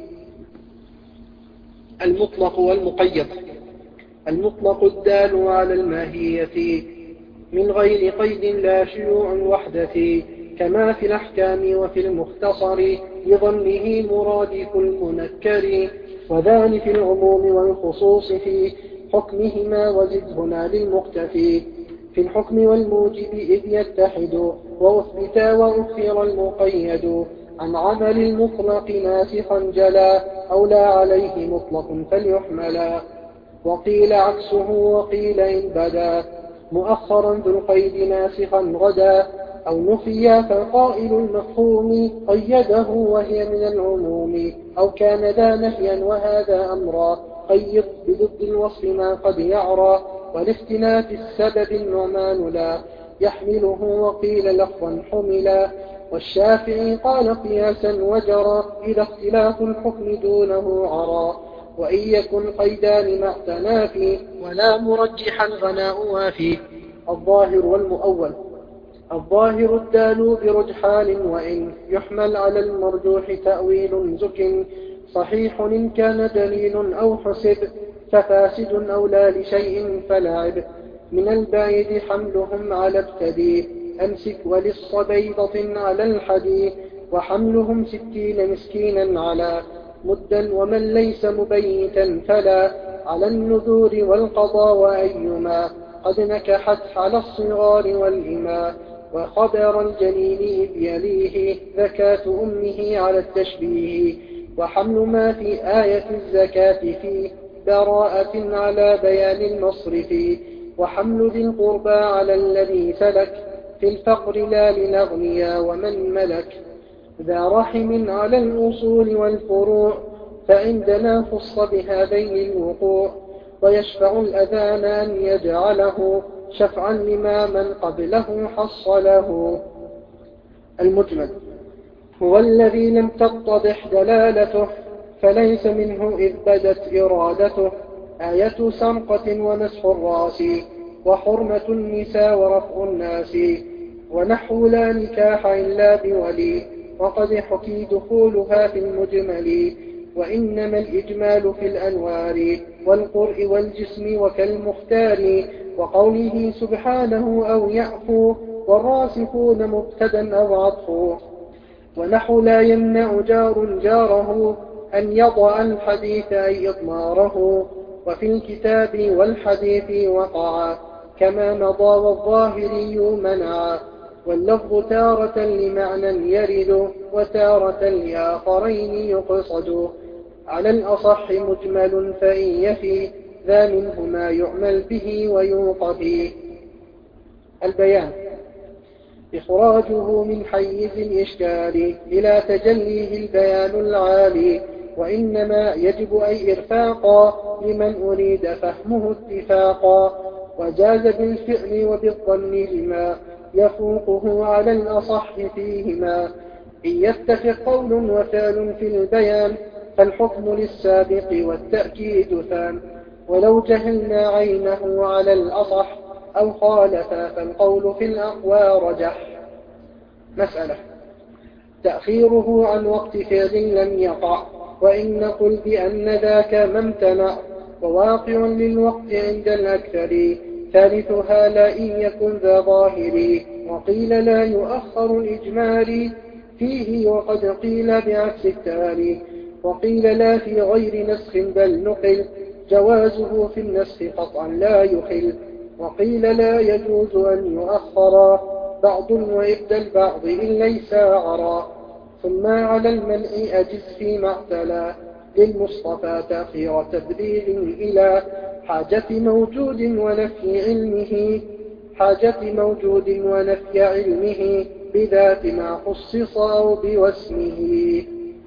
المطلق والمقيد. المطلق الدال على الماهية من غير قيد لا شيوع الوحدة كما في الأحكام وفي المختصر لظنه مرادف المنكر. وذان في العموم والخصوص في حكمهما وزد هنا للمقتفي. في الحكم والموجب إذ يتحد وأثبتا وأخر المقيد عن عمل المطلق ناسخا جلا أو لا عليه مطلق فليحملا. وقيل عكسه وقيل إن بدا مؤخرا ذو القيد ناسخا غدا أو نفيا فالقائل المفهوم قيده وهي من العموم. أو كان ذا نفيا وهذا أمرا قيد بضد الوصف ما قد يعرى. ولاختلاف السبب النعمان لا يحمله وقيل لفظا حملا. والشافعي قال قياسا وجرى إذا اختلاف الحكم دونه عرى. وإن يكن قيدان مع تنافي ولا مرجحا غناء وافي. الظاهر والمؤول. الظاهر الدال برجحان وإن يحمل على المرجوح تأويل زك صحيح إن كان دليل أو حسب ففاسد أو لا لشيء فلاعب. من البعيد حملهم على ابتدي أمسك وللصبيضة على الحدي. وحملهم 60 مسكينا على مدا ومن ليس مبيتا فلا على النذور والقضاء وأيما قد نكحت على الصغار والإماء. وخبر الجنين إذ يليه زكاة أمه على التشبيه. وحمل ما في آية الزكاة في براءة على بيان المصرف. وحمل ذي القربى على الذي سلك في الفقر لا للأغنياء ومن ملك. ذا رحم على الأصول والفروع، فعندنا خص بهذين الوقوع، ويشفع الأذان أن يجعله شفعا لما من قبله حصله. المجمل هو الذي لم تتضح دلالته، فليس منه إذ بدت إرادته، آية سرقة ومسح الراس، وحرمة النساء ورفع الناس، ونحو لا نكاح إلا بولي، وقد حكي دخولها في المجمل، وإنما الإجمال في الأنوار والقرء والجسم وكالمختار، وقوله سبحانه أو يعفو، والراسخون مبتدا أو عطف. ونحو لا يمنع جار جاره أن يضع الحديث أي إضماره، وفي الكتاب والحديث وقعا كما مضى، والظاهري منعا، واللفظ تارة لمعنى يرد، وتارة لآخرين يقصد، على الأصح مجمل فإن يفي ذا منه ما يعمل به ويوقف. البيان إخراجه من حيز الإشكال إلى تجليه البيان العالي، وإنما يجب أي إرفاقا لمن أريد فهمه اتفاقا، وجاز بالفعل وبالظن لما يفوقه على الأصح فيهما، إن يتفق قول وفعل في البيان فالحكم للسابق والتأكيد ثان، ولو جهلنا عينه على الأصح أو خالفا فالقول في الأقوى رجح. مسألة تأخيره عن وقت فعل لم يقع، وإن نقل بأن ذاك ما امتنع، وواقع للوقت عند الأكثر، ثالثها لا إن يكن ذا ظاهر، وقيل لا يؤخر الإجمال فيه، وقد قيل بعكس التالي، وقيل لا في غير نسخ بل نقل، جوازه في النسخ قطعا لا يخل، وقيل لا يجوز أن يؤخر بعض وإبدى البعض إن ليس عرى، ثم على المنع أجز فيما اعتلى، للمصطفى تأخير تبديل إلى حاجة موجود ونفي علمه، بذات ما خصص أو بواسمه.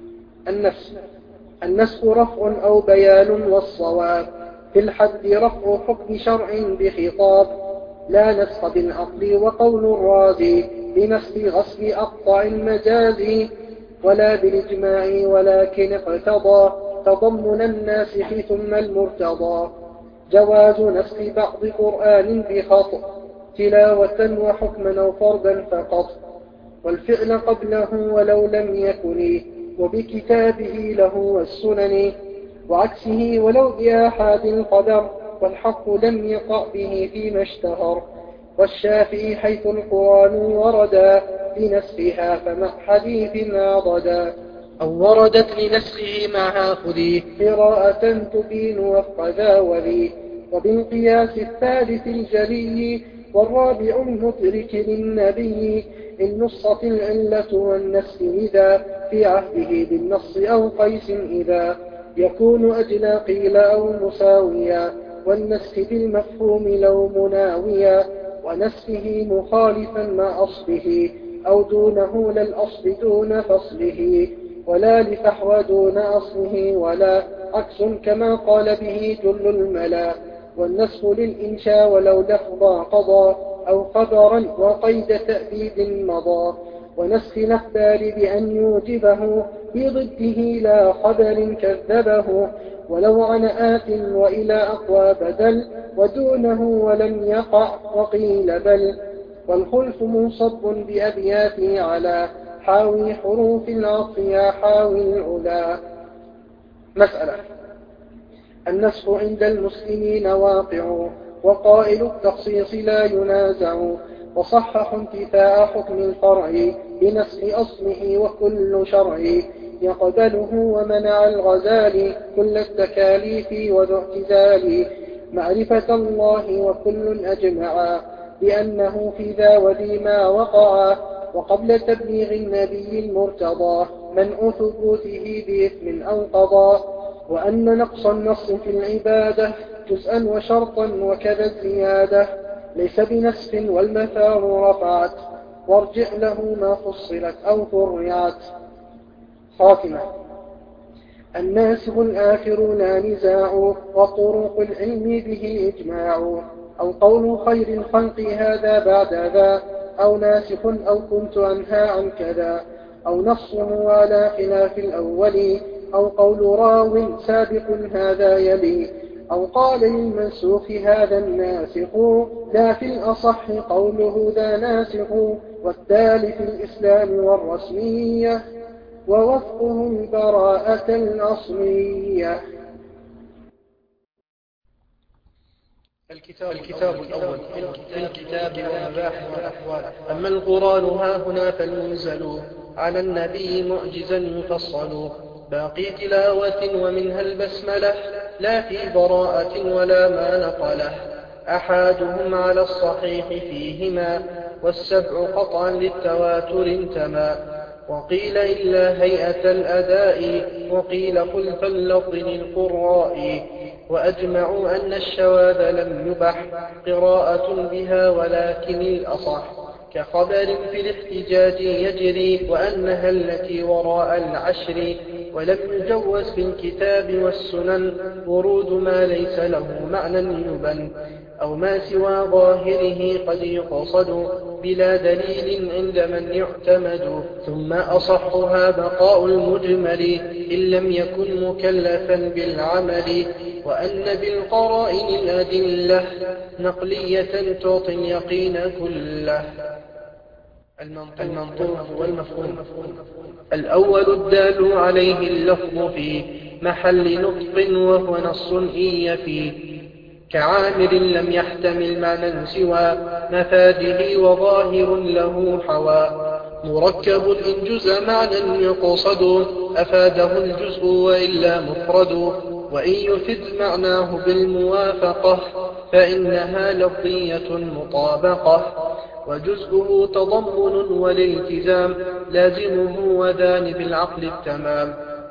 النسخ رفع أو بيان، والصواب في الحد رفع حكم شرع بخطاب، لا نسخ بالعقل، وقول الرازي بنسخ غسل أقطع المجاز، ولا بالإجماع، ولكن اقتضى تضمن الناسخ ثم المرتضى، جواز نسخ بعض قرآن بخطأ تلاوة وحكما أو فردا فقط، والفعل قبله ولو لم يكن، وبكتابه له والسنن، وعكسه ولو بآحاد القدر، والحق لم يقع به فيما اشتهر، والشافعي حيث القرآن وردا لنسخها فمع حديث عضدا، أو وردت لنسخه معها خذي قراءة تبين وفق ذا وذي، وبالقياس الثالث الجلي، والرابع المدرك للنبي، إن نصت العلة والنسخ إذا في عهده بالنص أو قيس إذا يكون أجلى قيل أو مساويا، والنسخ بالمفهوم لو مناويا، ونسخه مخالفا مع أصله أو دونه للأصل دون فصله، ولا لفحوى دون أصله ولا عكس كما قال به جل الملا، والنسخ للإنشاء ولو لفظا قضى أو خبرا وقيد تأديب مضى، ونسخ الأخبار بأن يوجبه بضده لا خبر كذبه، ولو عن آت وإلى أقوى بدل ودونه ولم يقع وقيل بل، والخلف منصب بأبياته على حاوي حروف العطف يا حاوي العلا. مسألة النسخ عند المسلمين واقع، وقائل التخصيص لا ينازع، وصحح انتفاء حكم الفرع بنسخ أصله، وكل شرع يقبله، ومنع الغزال كل التكاليف وذو اعتزال، معرفة الله وكل أجمع بأنه في ذا وذي ما وقع، وقبل تبليغ النبي المرتضى منع ثبوته بإثم أو قضى، وأن نقص النص في العبادة جزءا وشرطا وكذا الزيادة ليس بنسخ والمثار رفعت، وارجع له ما فصلت أو فرعت. خاتمة. الناسخ الآخر لا نزاع، وطرق العلم به إجماع. أو قول خير الخلق هذا بعد ذا، أو ناسخ أو كنت أنهى عن كذا. أو نصه على خلاف الأول، أو قول راو سابق هذا يلي. أو قال للمنسوخ هذا الناسخ، لا في الأصح قوله ذا ناسخ. والتالي في الإسلام والرسمية، ووفقه البراءة الأصلية. الكتاب الأول في الكتاب والمباحث والأحوال. أما القرآن ها هنا فالمنزل على النبي معجزا يفصل، باقي تلاوة ومنها البسملة، لا في براءة ولا ما نقله. أحادهم على الصحيح فيهما، والسبع قطعا للتواتر انتمى. وقيل إلا هيئة الأداء، وقيل خلف اللفظ للقراء. وأجمعوا أن الشواذ لم يبح قراءة بها، ولكن الأصح كخبر في الاحتجاج يجري، وأنها التي وراء العشر. ولم يجوز في الكتاب والسنن ورود ما ليس له معنى يبن، أو ما سوى ظاهره قد يقصد بلا دليل عند من يعتمد. ثم أصحها بقاء المجمل إن لم يكن مكلفا بالعمل، وأن بالقرائن الأدلة نقلية تعطي اليقين كله. المنطوق والمفهوم. الأول الدال عليه اللفظ في محل نطق، وهو نص إن يفي، كعامر لم يحتمل معنى سوى مفاده، وظاهر له حوى. مركب إن جزء معنى يقصد، أفاده الجزء وإلا مفرد. وإن يفد معناه بالموافقة، فإنها لفظية مطابقة. وجزءه تضمن والالتزام لازمه، وذان بالعقل التمام.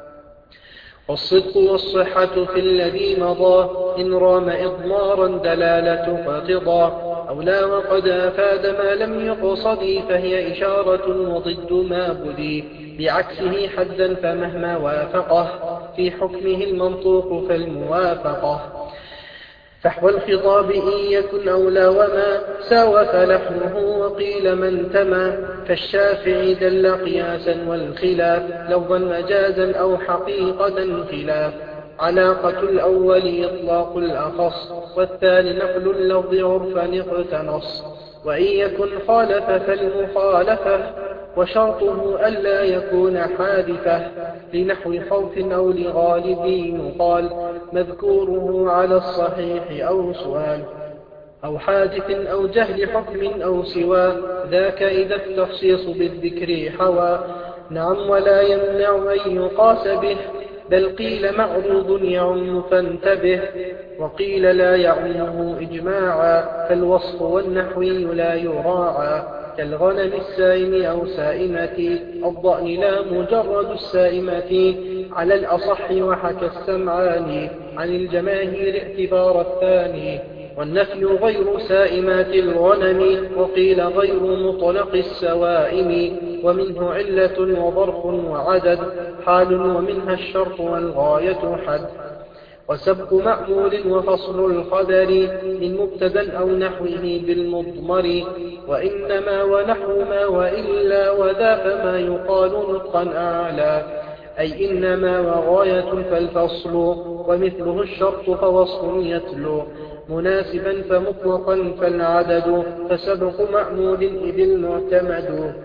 والصدق والصحة في الذي مضى، إن رام إضمارا دلالة فاقتضى. أو لا وقد أفاد ما لم يقصد، فهي إشارة وضد ما بدي، بعكسه حدا فمهما وافقه في حكمه المنطوق فالموافقة. فحوى الخطاب إن يكن أولى وما ساوى فلحنه، وقيل من تما. فالشافعي دل قياسا والخلاف لفظا مجازا أو حقيقة خلاف. علاقة الأول إطلاق الأخص، والثاني نقل اللفظ عرفا اقتنص. وإن يكن خالف فالمخالفة، وشرطه ألا يكون حادثة، لنحو خوف أو لغالب يقال مذكوره على الصحيح أو سؤال، أو حادث أو جهل حكم أو سوى ذاك إذا التخصيص بالذكر حوى. نعم ولا يمنع أن يقاس به، بل قيل معروض يعم فانتبه. وقيل لا يعمه إجماعا، فالوصف والنحوي لا يراعى، كالغنم السائم أو سائمة الضأن لا مجرد السائمة، على الأصح وحكى السمعاني عن الجماهير اعتبار الثاني. والنفي غير سائمات الغنم، وقيل غير مطلق السوائم، ومنه علة وظرف وعدد حال، ومنها الشرط والغاية حد. وسبق معمول وفصل الخبر من مبتدا أو نحوه بالمضمر، وإنما ونحو ما وإلا وذا، فما يقال نطقا أعلى، أي إنما وغاية فالفصل، ومثله الشرط فوصل يتلو، مناسبا فمطلقا فالعدد، فسبق معمول إذ المعتمد.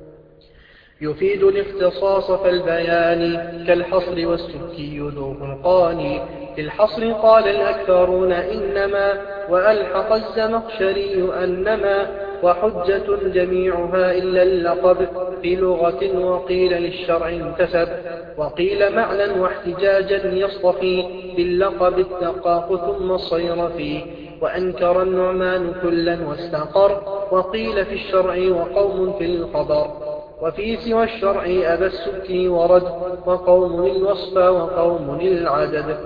يفيد الاختصاص فالبيان، كالحصر والسكي ذو فرقان. في الحصر قال الأكثرون إنما، وألحق الزمخشري أنما، وحجة جميعها إلا اللقب في لغة، وقيل للشرع انتسب، وقيل معنى واحتجاجا يصطفي باللقب التقاق ثم الصير فيه. وأنكر النعمان كلا واستقر، وقيل في الشرع وقوم في الخبر. وفي سوى الشرع أبى السكي ورد، وقوم الوصف وقوم العدد.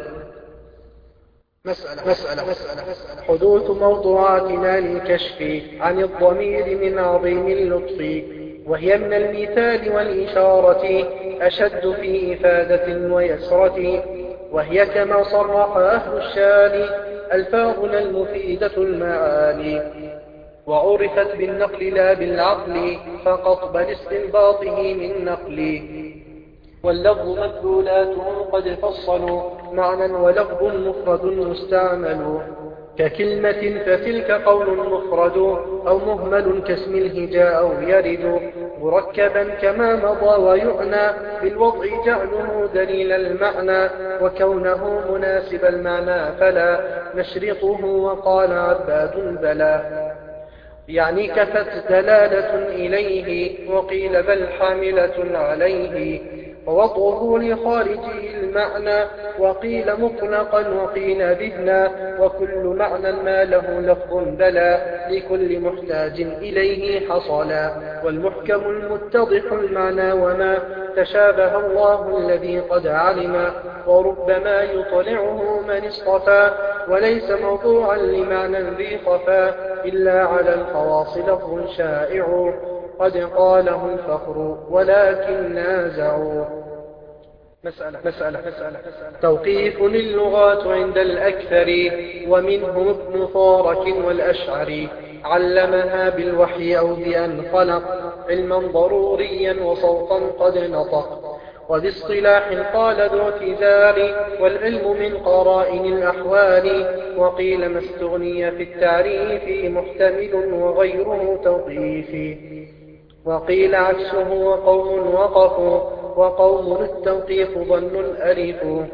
مسألة حدوث موضوعاتنا للكشف عن الضمير من عظيم اللطف، وهي من المثال والإشارة أشد في إفادة ويسرة، وهي كما صرح أهل الشان ألفاظنا المفيدة المعاني، وعرفت بالنقل لا بالعقل فقط، بل استنباطه من نقل. واللفظ مدلولاته قد فصلوا معنى، ولفظ مفرد مستعمل، ككلمة فتلك قول مفرد، أو مهمل كاسم الهجاء أو يرد، مركبا كما مضى ويعنى بالوضع جعله دليل المعنى، وكونه مناسب المعنى فلا نشرطه، وقال عباد بلى. يعني كفت دلالة إليه، وقيل بل حاملة عليه، ووضعه لخارجه المعنى، وقيل مطلقا وقيل بهنا، وكل معنى ما له لفظ بلا لكل محتاج إليه حصلا. والمحكم المتضح المعنى وما تشابه الله الذي قد علم، وربما يطلعه من اصطفى، وليس موضوعا لمعنى ذي خفا، إلا على الخواص لفظ شائع قد قاله الفخر ولكن نازعوا. مسألة توقيف اللغات عند الأكثر، ومنهم ابن فارك والأشعري، علمها بالوحي أو بأن خلق علما ضروريا وصوتا قد نطق، وباصطلاح قال ذو اعتزال، والعلم من قرائن الأحوال، وقيل ما استغني في التعريف محتمل وغيره توقيف، وقيل عكسه وقوم وقفوا، وقوم التوقيف ظن الألف.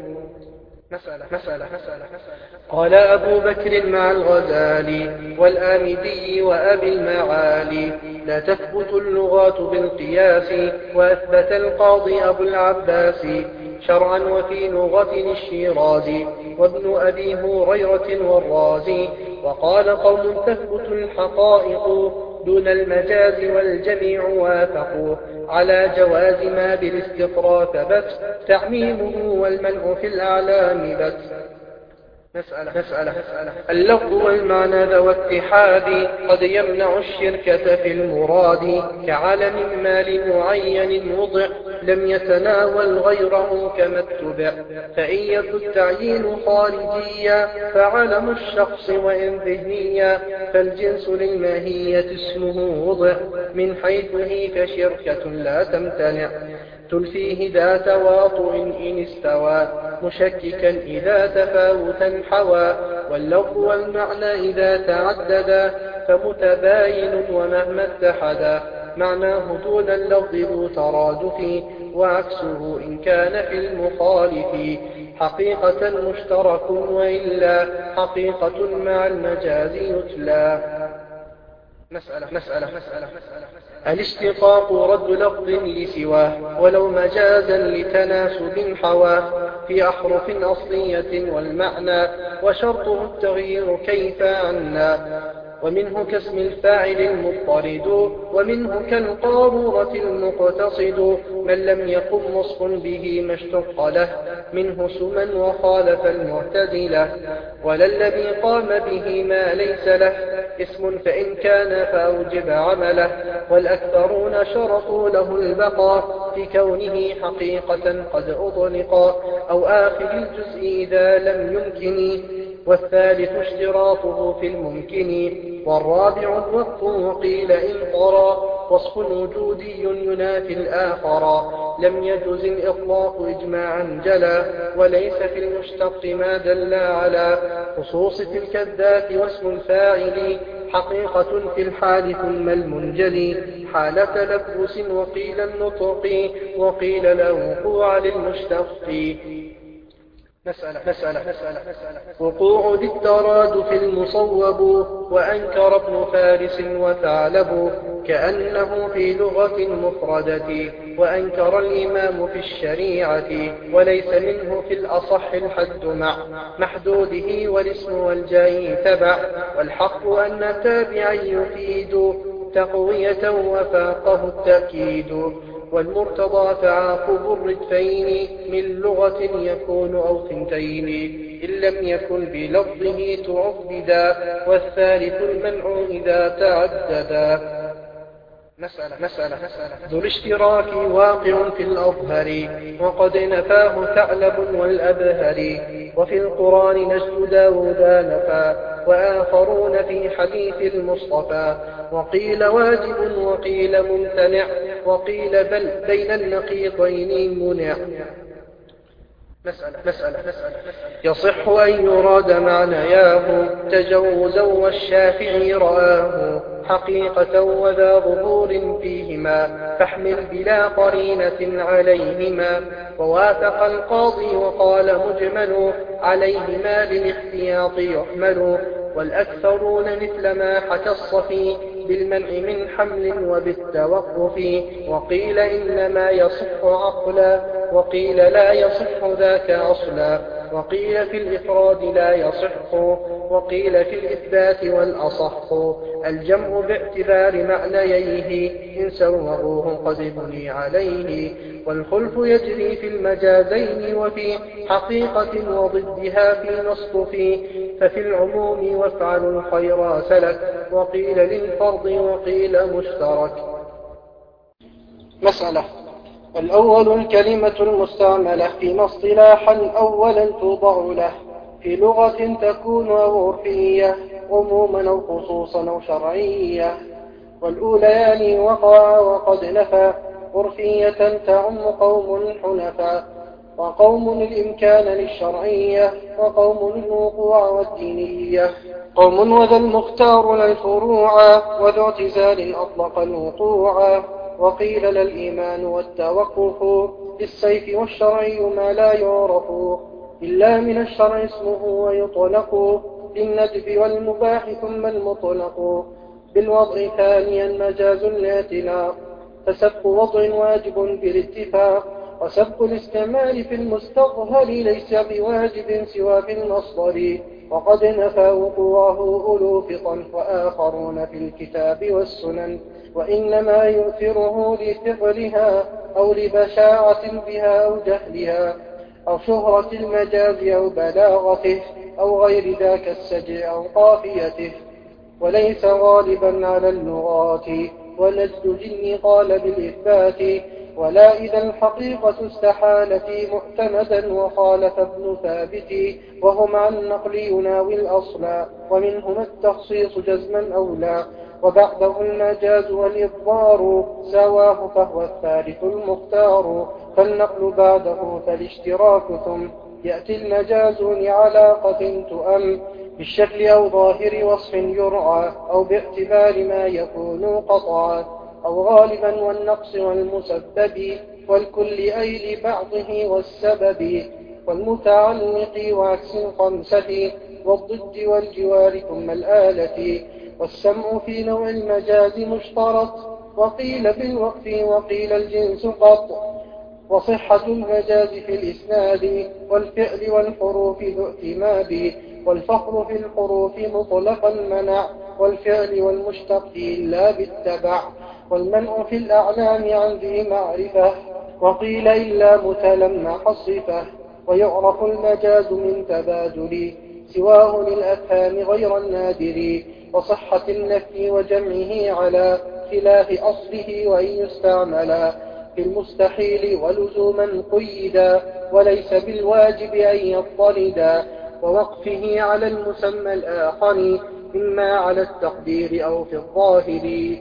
مسألة قال أبو بكر مع الغزالي والآمدي وأبي المعالي، لا تثبت اللغات بالقياس، وأثبت القاضي أبو العباس شرعا وفي لغة الشيرازي، وابن أبي هريرة والرازي، وقال قوم تثبت الحقائق دون المجاز، والجميع وافقوا على جواز ما بالاستقراء ثبت، تعميمه والمنع في الأعلام بت. مسألة اللفظ والمعنى ذو اتحاد، قد يمنع الشركة في المراد، كعلم ما لمعين وضع لم يتناول غيره كما اتبع، فإن يكن التعيين خارجيا فعلم الشخص، وإن ذهنيا فالجنس للماهية اسمه وضع، من حيث هي فشركة لا تمتنع، تلفيه ذا تواطؤ إن استوى، مشككا إذا تفاوتا حوى، واللفظ والمعنى إذا تعددا فمتباين، ومهما اتحدا معناه دون اللفظ ذو ترادف، وعكسه إن كان في المخالف حقيقة مشترك، وإلا حقيقة مع المجاز يتلى. مسألة الاشتقاق رد لفظ لسواه، ولو مجازا لتناسب حواه، في أحرف أصلية والمعنى، وشرطه التغيير كيف عنا، ومنه كاسم الفاعل المضطرد، ومنه كالقارورة المقتصد، من لم يقم وصف به ما اشتق له، منه سما وخالف المعتزلة، ولا الذي قام به ما ليس له اسم، فإن كان فأوجب عمله، والأكثرون شرطوا له البقاء في كونه حقيقة قد أطلقا، أو آخر الجزء إذا لم يمكن، والثالث اشتراطه في الممكن، والرابع الوقف، وقيل إن طرى وصف وجودي ينافي الآخر، لم يجز الإطلاق إجماعا جلا، وليس في المشتق ما دل على خصوص تلك الذات، واسم الفاعل حقيقة في الحال ثم المنجلي، حال تلبس، وقيل النطق، وقيل لا وقوع للمشتق. مسألة وقوع ذي الترادف المصوب، وأنكر ابن فارس وثعلب، كأنه في لغة مفردة، وأنكر الإمام في الشريعة، وليس منه في الأصح الحد مع محدوده، والاسم والجاي تبع، والحق أن تابعا يفيد تقوية وفاقه التأكيد، والمرتضى تعاقب الردفين من لغة يكون أو ثنتين، إن لم يكن بلفظه تعبدا، والثالث المنع إذا تعددا. مسألة ذو الاشتراك واقع في الأظهر وقد نفاه ثعلب والأبهر وفي القرآن نجد داود نفى وآخرون في حديث المصطفى وقيل واجب وقيل ممتنع وقيل بل بين النقيضين منع. مسألة يصح أن يراد معنياه تجوزا والشافعي رآه حقيقة وذا ظهور فيهما فاحمل بلا قرينة عليهما ووافق القاضي وقال مجمل عليهما للاحتياط يحمل والأكثرون مثل ما حكى الصفي بالمنع من حمل وبالتوقف وقيل إنما يصح عقلا وقيل لا يصح ذاك أصلا وقيل في الإفراد لا يصح وقيل في الإثبات والأصح الجمع باعتبار معنييه إن سوغوه قد بني عليه والخلف يجري في المجازين وفي حقيقة وضدها في نصف ففي العموم وافعلوا الخير سلك وقيل للفرض وقيل مشترك. مسألة الأول الكلمة المستعملة فيما اصطلاحا أولا توضع له في لغة تكون أو عرفية عموما أو خصوصا أو شرعية والأوليان وقع وقد نفى عرفية تعم قوم حنفا وقوم الإمكان للشرعية وقوم الوقوع والدينية قوم وذا المختار للفروع وذو اعتزال أطلق الوقوع وقيل للإيمان والتوقف بالسيف والشرعي ما لا يعرف إلا من الشرع اسمه ويطلق بالندب والمباح ثم المطلق بالوضع ثانيا مجاز الاعتلاق فسبق وضع واجب بالاتفاق وسبق الاستعمال في المستظهر ليس بواجب سوى في المصدر وقد نفى وقوعه أولو فطن وآخرون في الكتاب والسنن وإنما يؤثره لثقلها أو لبشاعة بها أو جهلها أو شهرة المجاز أو بلاغته أو غير ذاك السجع أو قافيته وليس غالبا على اللغات ونجد جني قال بالإثبات ولا إذا الحقيقة استحالت معتمدا وخالف ابن ثابت وهم عن النقل يناوي الأصلا ومنهما التخصيص جزما أولى وبعده المجاز والإضمار سواه فهو الثالث المختار فالنقل بعده فالاشتراك ثم يأتي المجاز لعلاقة تؤم بالشكل أو ظاهر وصف يرعى أو باعتبار ما يكون قطعا أو غالبا والنقص والمسبب والكل أي لبعضه والسبب والمتعلق وعكس الخمسة والضد والجوار ثم الآلة والسمع في نوع المجاز مشترط وقيل بالوقف وقيل الجنس قط وصحة المجاز في الإسناد والفعل والحروف ذو اعتماد والفخر في الحروف مطلقا منع والفعل والمشتق إلا بالتبع والمنع في الأعلام عن ذي معرفة وقيل إلا متلمح الصفة ويعرف المجاز من تبادل سواه للأفهام غير النادر وصحة النفي وجمعه على خلاف أصله وإن يستعملا في المستحيل ولزوما قيدا وليس بالواجب أن يضطردا ووقفه على المسمى الآخر إما على التقدير أو في الظاهر.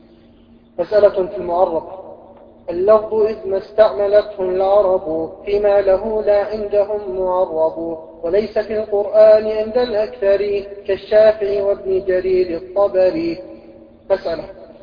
مسألة في المعرب اللفظ إذ ما استعملته العرب فيما له لا عندهم معرب وليس في القرآن عند الأكثر كالشافعي وابن جرير الطبري. مسألة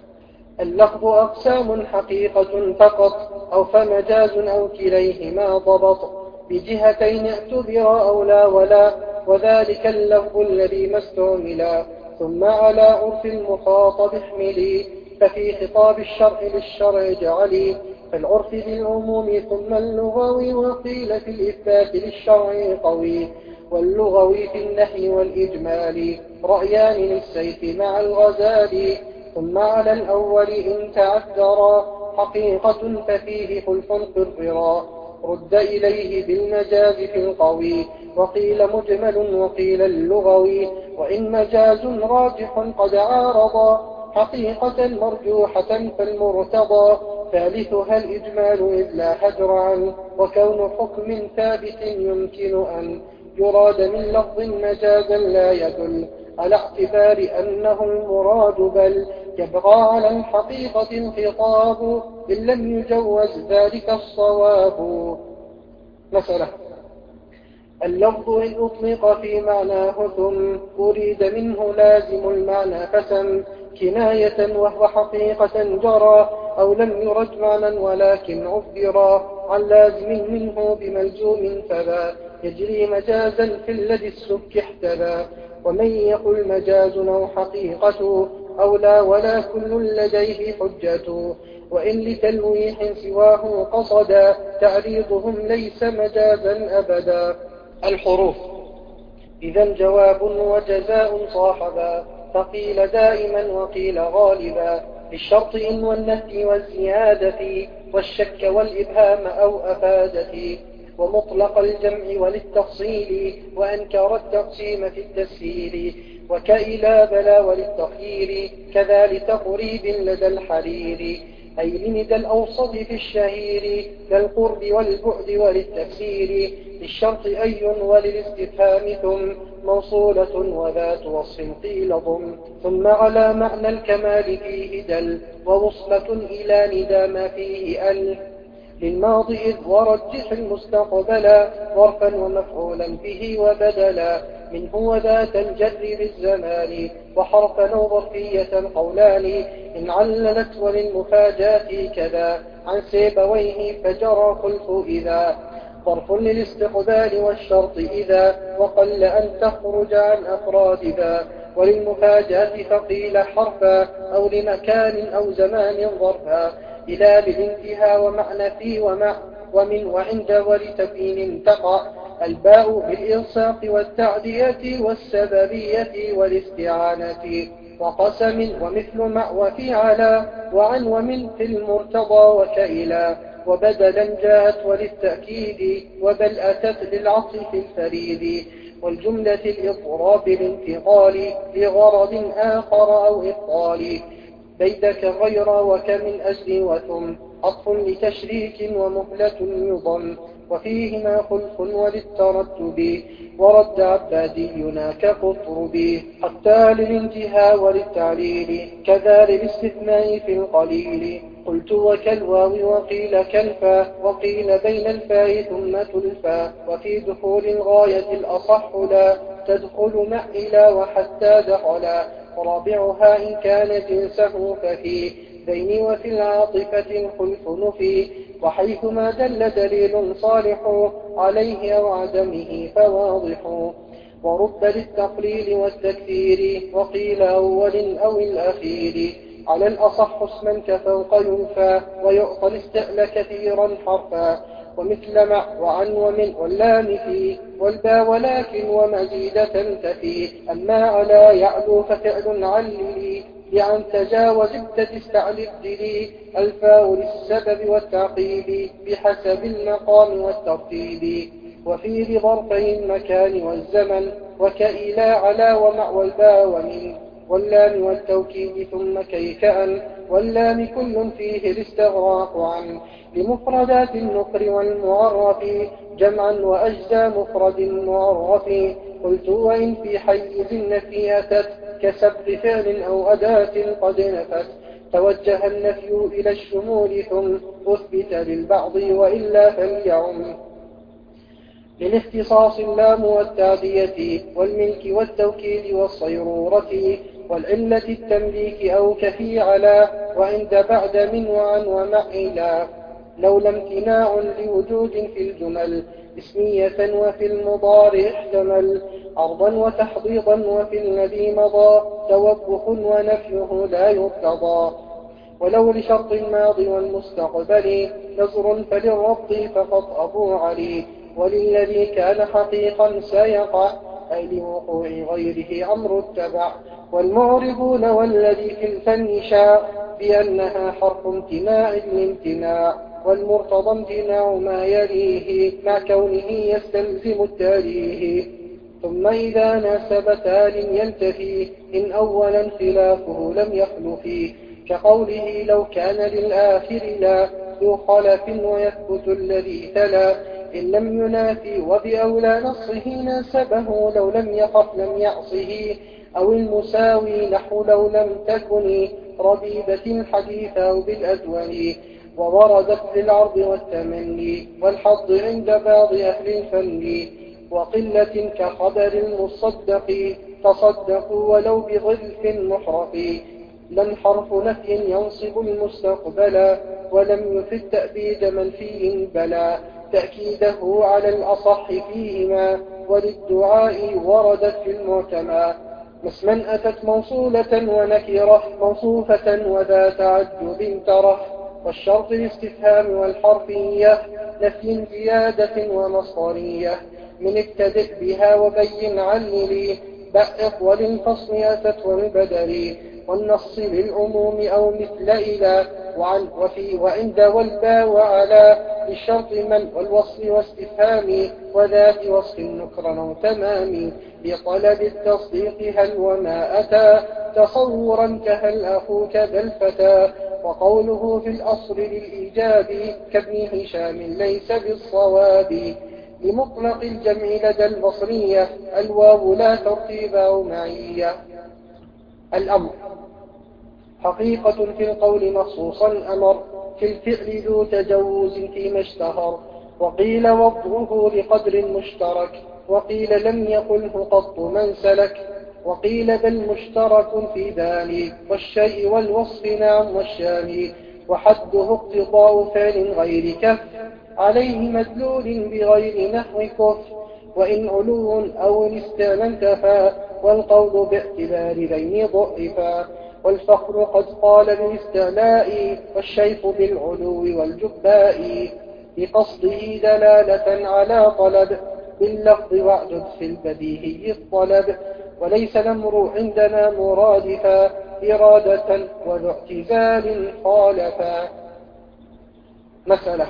اللفظ أقسام حقيقة فقط أو فمجاز أو كليهما ضبط بجهتين اعتبر أو لا ولا وذلك اللفظ الذي ما استعملا ثم على عرف المخاطب احملي ففي خطاب الشرع للشرع اجعلي فالعرف بالعموم ثم اللغوي وقيل في الإثبات للشرع قوي واللغوي في النحي والإجمال رأيان للسيف مع الغزال ثم على الأول إن تعذرا حقيقة ففيه خلف قررا رد إليه بالمجاز في القوي وقيل مجمل وقيل اللغوي وإن مجاز راجح قد عارضا حقيقة مرجوحة فالمرتضى ثالثها الإجمال إذ لا هجر عنه وكون حكم ثابت يمكن أن يراد من لفظ مجازا لا يدل على اعتبار أنه المراد بل يبغى على الحقيقة الخطاب إن لم يجوز ذلك الصواب. مسألة: اللفظ إن أطلق في معناه ثم أريد منه لازم المعنى فسم كناية وهو حقيقة جرى أو لم يرد معنى ولكن عبرا عن لازم منه بملزوم فذا يجري مجازا في الذي السك احتذى. ومن يقل مجاز أو حقيقة أو لا ولا كل لديه حجة وإن لتلويح سواه قصدا تعريضهم ليس مجازا أبدا. الحروف: إذا جواب وجزاء صاحبا فقيل دائما وقيل غالبا للشرط إن والنفي والزيادة والشك والإبهام أو أفادة ومطلق الجمع وللتفصيل وأنكر التقسيم في التسهيل وكإلى بلا وللتخيير كذا لتقريب لدى الحرير أي لندى الأوسط في الشهير للقرب والبعد وللتفسير للشرط أي وللاستفهام ثم موصولة وذات وصف قيل ضم ثم على معنى الكمال فيه دل ووصلة إلى ندى ما فيه أل للماضي إذ ورجح المستقبلا ظرفا ومفعولا به وبدلا منه وذات الجر بالزمان وحرفا أو ظرفية قولان إن عللت وللمفاجات كذا عن سيبويه فجرى خلف إذا ظرف للاستقبال والشرط إذا وقل أن تخرج عن أفراد ذا وللمفاجات فقيل حرفا أو لمكان أو زمان ظرفا إلى بالانتهاء ومعنى في ومع ومن وعند ولتبيين تقع الباء بالإلصاق والتعدية والسببية والاستعانة وقسم ومثل مع وفي على وعن ومن في المرتضى وكإلى وبدلا جاءت وللتأكيد وبل أتت للعطف الفريد والجملة الإضراب الانتقال لغرض آخر أو إبطال بيدك غير وكمن أجل وثم عطف لتشريك ومهلة يضم وفيهما خلف وللترتب ورد عبادينا كقطرب حتى للانتهاء وللتعليل كذا للاستثناء في القليل قلت وكالواو وقيل كالفا وقيل بين الفاء ثم تلفا وفي دخول الغاية الأصح لا تدخل مع إلى وحتى دخلا ورابعها إن كان جنسه ففي بين وفي العاطفة الخلف نفي وحيثما دل دليل صالح عليه أو عدمه فواضح ورد للتقليل والتكثير وقيل أول أو الأخير على الأصح اسما كفوق ينفى ويعطى الاستئل كثيرا حرفا ومثل مع وعن ومن واللام في والباء ولكن ومزيدة تفي أما على يعلو ففعل عللي بعن تجاوز تستعلي الدلي الفاء للسبب والتعقيب بحسب المقام والترتيب وفي بظرفي المكان والزمن وكإلى على ومع والباء ومن واللام والتوكيد ثم كيف أن واللام كل فيه الاستغراق عن لمفردات النكر والمعرف جمعا وأجزى مفرد معرف قلت وإن في حيز النفي أتت كسبق فعل أو أداة قد نفت توجه النفي إلى الشمول ثم أثبت للبعض وإلا فليعم للاختصاص اللام والتعدية والملك والتوكيد والصيرورة والعلة التمليك أو كفي على وعند بعد من وعن ومع إلى لولا امتناع لوجود في الجمل اسمية وفي المضارع احتمل عرضا وتحضيضا وفي الذي مضى توبخ ونفيه لا يرتضى ولو لشرط الماضي والمستقبل نظر فللربط فقط أبو علي وللذي كان حقيقا سيقع أي لوقوع غيره أمر التبع والمعربون والذي في الفن شاء بأنها حرف امتناع الامتناع والمرتضى امتناع ما يليه مع كونه يستلزم التاريه ثم إذا ناسب تال ينتفي إن أولا خلافه لم يخل فيه، كقوله لو كان للآخر لا ذو خلف ويثبت الذي تلا، إن لم ينافي وبأولى نصه ناسبه لو لم يخف لم يعصه، أو المساوي نحو لو لم تكن ربيبة حديث أو بالأدون، ووردت للعرض والتمني والحظ عند بعض أهل الفن، وقلة كخبر المصدق تصدقوا ولو بظلف محرق، لم حرف نفي ينصب المستقبلا ولم يفد تأبيد منفي بلا، تأكيده على الأصح فيهما وللدعاء وردت في المعتمى، اسما أتت موصولة ونكرة موصوفة وذا تعجب تره، والشرط الاستفهام والحرفية نفي زيادة ومصدرية، من ابتدئ بها وبين عللي بأق وللفصل أتت والبدل، والنص للعموم أو مثل إلى وعن وفي وعند والبا وعلى، للشرط من والوصل واستفهام وذات وصف نكرا أو تمام، بطلب التصديق هل وما أتى تصورا كهل أخوك ذا الفتى، وقوله في الأصل للإيجاب كابن هشام ليس بالصواب، لمطلق الجمع لدى البصرية الواو لا ترتيب أو معية. الأمر حقيقة في القول مخصوصا أمر، في الفعل ذو تجوز فيما اشتهر، وقيل وضعه لقدر مشترك، وقيل لم يقله قط من سلك، وقيل بل مشترك في ذلك والشيء والوصف نعم والشام، وحده اقتضاء فعل غير كف عليه مدلول بغير نحو كف، وإن علو أو الاستعلاء انتفى والقول باعتبار ذين ضعفا، والفخر قد قال بالاستعلاء والشيخ بالعلو والجباء، بقصده دلالة على طلب باللفظ واعجب في البديهي الطلب، وليس الأمر عندنا مرادفا إرادة وذو اعتزال خالفا. مسألة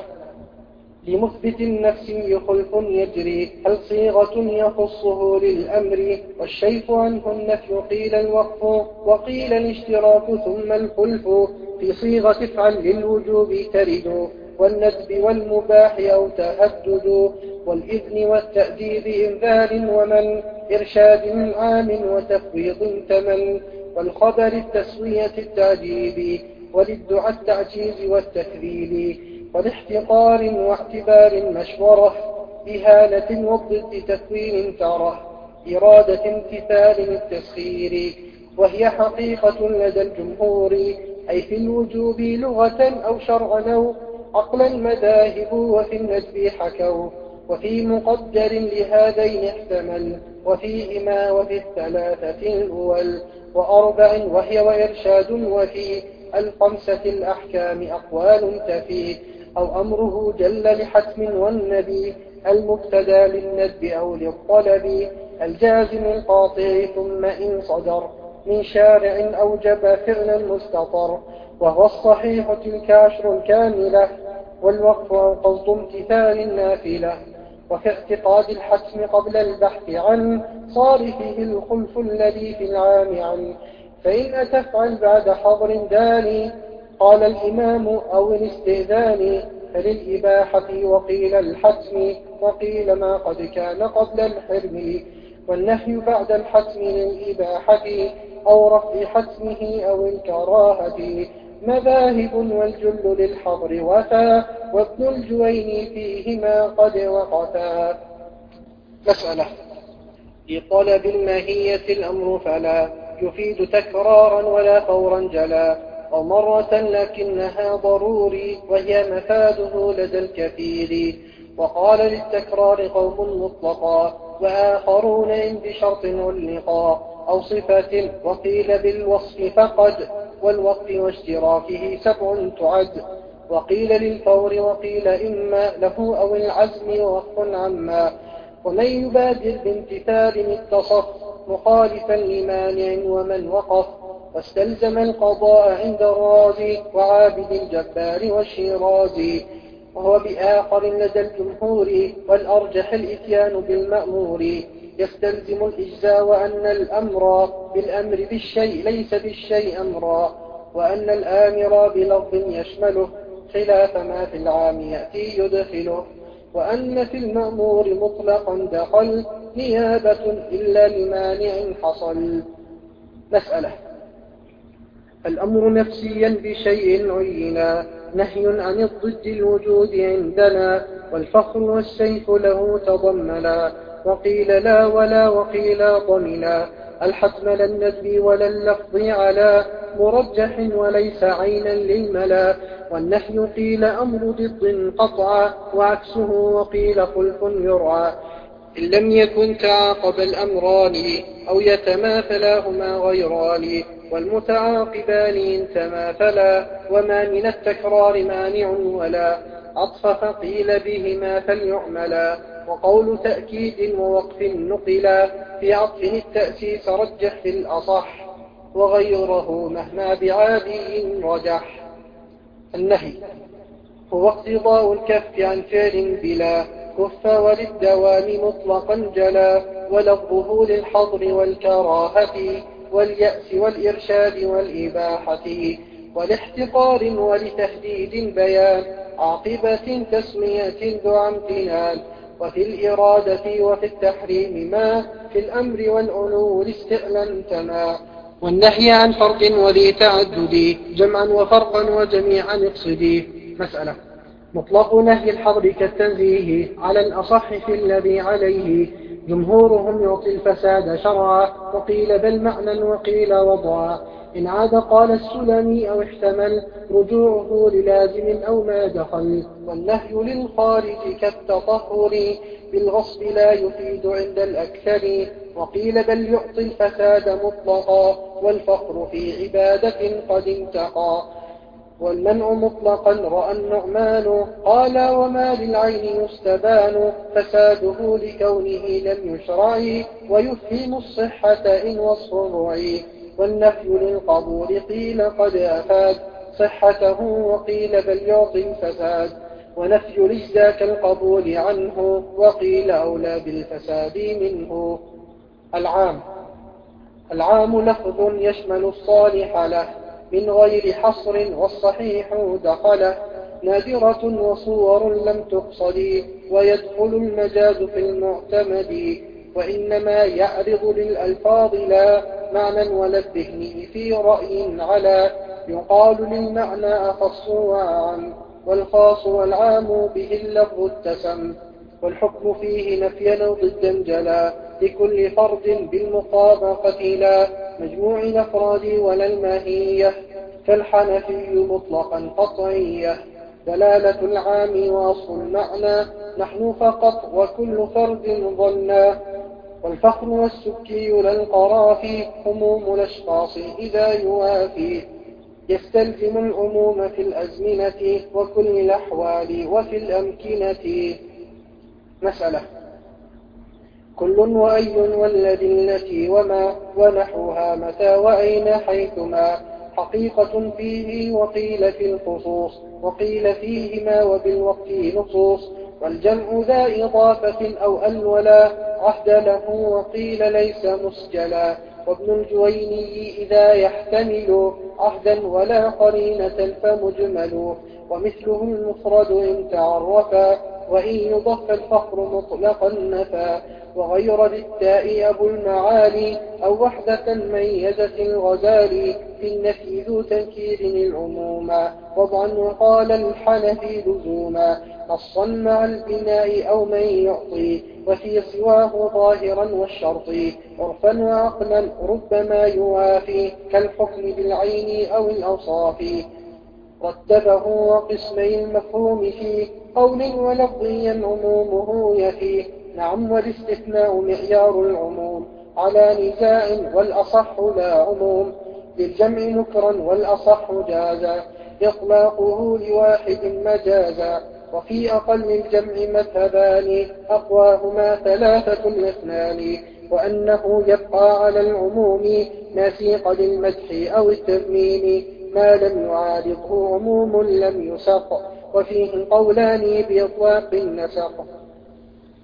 لمثبت النفس خلف يجري هل صيغة يخصه للأمر، والشيخ عنه النفي قيل الوقف وقيل الاشتراك ثم الخلف، في صيغة افعل للوجوب ترد والندب والمباح أو تهدد، والإذن والتأديب إنذار ومن إرشاد عام وتفويض تمن، والخبر التسوية التعجيب وللدعاء التعجيز والتكذيب، والاحتقار واعتبار مشورة بهالة وضد تكوين تره، إرادة امتثال التسخير، وهي حقيقة لدى الجمهور أي في الوجوب لغة أو شرعا أو عقلا مذاهب، وفي الندب حكوا وفي مقدر لهذين احتمل، وفيهما وفي الثلاثة الأول وأربع وهي وإرشاد، وفي الخمسة الأحكام أقوال تفي، أو أمره جل لحتم والنبي المبتدى للندب أو للطلب، الجازم القاطع ثم إن صدر من شارع أوجب فعلا مستطر، وهو الصحيح تلك عشر كاملة، والوقف أو قصد امتثال النافلة، وفي اعتقاد الحتم قبل البحث عن صارفه الخلف الذي في العام عن، فإن أتفعل بعد حضر داني قال الإمام أو الاستئذان فللإباحة، وقيل الحتم وقيل ما قد كان قبل الحرم، والنهي بعد الحتم للإباحة أو رفع حتمه أو الكراهة، مذاهب والجل للحظر وفا، وابن الجويني فيهما قد وقفا. مسألة لطلب الماهية الأمر فلا يفيد تكرارا ولا فورا جلا، أو مرة لكنها ضروري وهي مفاده لدى الكثير، وقال للتكرار قوم مطلقا وآخرون إن بشرط علقا أو صفة، وقيل بالوصف فقد والوقف واشتراكه 7 تعد، وقيل للفور وقيل إما له أو العزم ووقف عما، ومن يبادر بامتثال اتصف مخالفا لمانع ومن وقف، واستلزم القضاء عند الرازي وعابد الجبار والشيرازي، وهو بآخر لدى الجمهور والأرجح الإتيان بالمأمور، يستلزم الإجزاء وأن الأمر بالأمر بالشيء ليس بالشيء أمرا، وأن الآمر بلفظ يشمله خلاف ما في العام يأتي يدخله، وأن في المأمور مطلقا دخل نيابة إلا لمانع حصل. مسألة: الأمر نفسيا بشيء عينا، نهي عن الضد الوجود عندنا، والفخر والسيف له تضمنا، وقيل لا ولا وقيل ضمنا، الحتم لا الندب ولا اللفظ على مرجح وليس عينا للملا، والنهي قيل أمر ضد قطعا وعكسه وقيل خلف يرعى، إن لم يكن تعاقب الأمران أو يتماثلاهما غيران، والمتعاقبان إن تماثلا وما من التكرار مانع ولا عطف فقيل بهما فليعملا، وقول تأكيد ووقف نقلا في عطف التأسيس رجح في الأصح وغيره مهما بعادي رجح. النهي هو اقتضاء الكف عن فعل بلا كف وللدوام مطلقا جلا، ولفظه للحظر والكراهة واليأس والإرشاد والإباحة، ولاحتقار ولتهديد بيان عاقبة تسمية دعا امتنان، وفي الإرادة وفي التحريم ما في الأمر والعلو الاستئلام تما، والنهي عن فرق وذي تعدد جمعا وفرقا وجميعا اقصدي. مسألة: مطلق نهي الحظر كالتنزيه على الأصح في الذي عليه جمهورهم يعطي الفساد شرعا، وقيل بل معنى وقيل وضعا، إن عاد قال السلمي أو احتمل رجوعه للازم أو ما دخل، والنهي للخارج كالتطهر بالغصب لا يفيد عند الأكثر، وقيل بل يعطي الفساد مطلقا والفخر في عبادة قد انتقى، والمنع مطلقا رأى النعمان قال وما للعين يستبان فساده لكونه لم يشرع ويفهم الصحة إن وصف رعي، والنفي للقبول قيل قد أفاد صحته وقيل بل يعطي الفساد، ونفي الإجزاء كالقبول عنه وقيل أولى بالفساد منه. العام لفظ يشمل الصالح له من غير حصر والصحيح دخله، نادرة وصور لم تقصد ويدخل المجاز في المعتمد، وإنما يعرض للألفاظ لا معنى ولا الذهن في رأي على، يقال للمعنى أخص وعام والخاص والعام به اللفظ اتسم، والحكم فيه نفيا أو ضدا جلا لكل فرد بالمطابقة لا مجموع الأفراد ولا الماهية، فالحنفي مطلقا قطعية دلالة العام وأصل المعنى نحن فقط وكل فرد ظنا، والفخر والسكي للقرافي هموم الأشخاص إذا يوافي، يستلزم العموم في الأزمنة وكل الأحوال وفي الأمكنة. مسألة: كل وأي والذي التي وما ونحوها متى وأين حيثما حقيقة فيه وقيل في الخصوص وقيل فيهما وبالوقت نصوص، والجمع ذا إضافة أو الولا عهد له وقيل ليس مسجلا، وابن الجويني إذا يحتمل عهدا ولا قرينة فمجمل، ومثله المفرد إن تعرفا وإن يضف الفخر مطلقا نفا، وغير بالتاء أبو المعالي أو وحدة ميزت الغزالي في النفي ذو تنكير العموما وضعا، وقال الحنفي لزوما نصا مع البناء أو من يعطي وفي سواه ظاهرا والشرط عرفا وعقلا ربما يوافي كالحكم بالعين أو الأوصاف، رتبه وقسمي المفهوم في قول ولفظيا عمومه يفي. نعم، والاستثناء معيار العموم على نزاع والأصح لا عموم، للجمع نكرا والأصح جازا إطلاقه لواحد مجازا، وفي أقل الجمع مذهبان أقواهما ثلاثة اثنان، وأنه يبقى على العموم نسيق للمدح أو التذميم ما لم يعارضه عموم لم يسق، وفيه قولان بإطلاق النسق.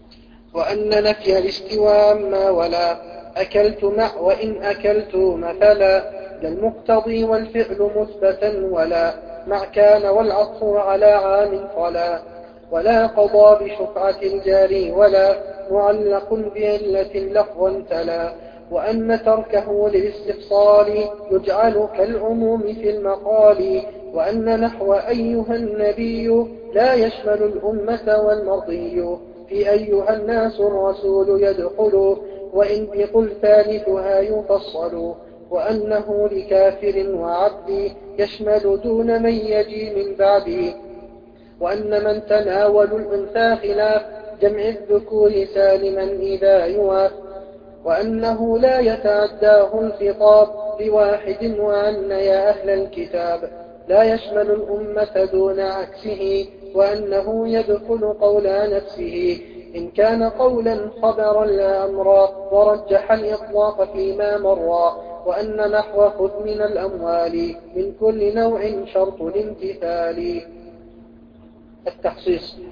وأن نفي الاستواء ما ولا أكلت مع وإن أكلت مثلا للمقتضي والفعل مثبتا ولا مع كان والعطف على عام فلا ولا قضى بشفعة الجاري ولا معلق بعلة لفظا تلا وأن تركه للاستفصال يجعل كالعموم في المقال وأن نحو أيها النبي لا يشمل الأمة والمرضي في أيها الناس الرسول يدخل وإن بقل ثالثها يفصل وأنه لكافر وعبد يشمل دون من يجي من بعد وأن من تناول الأنثى خلاف جمع الذكور سالما إذا يواف وأنه لا يتعداه الخطاب بواحد وأن يا أهل الكتاب لا يشمل الأمة دون عكسه وأنه يدخل قول نفسه إن كان قولا خبرا لا أمرا ورجح الإطلاق فيما مرا وأن نحو خذ من الأموال من كل نوع شرط الامتثال. التخصيص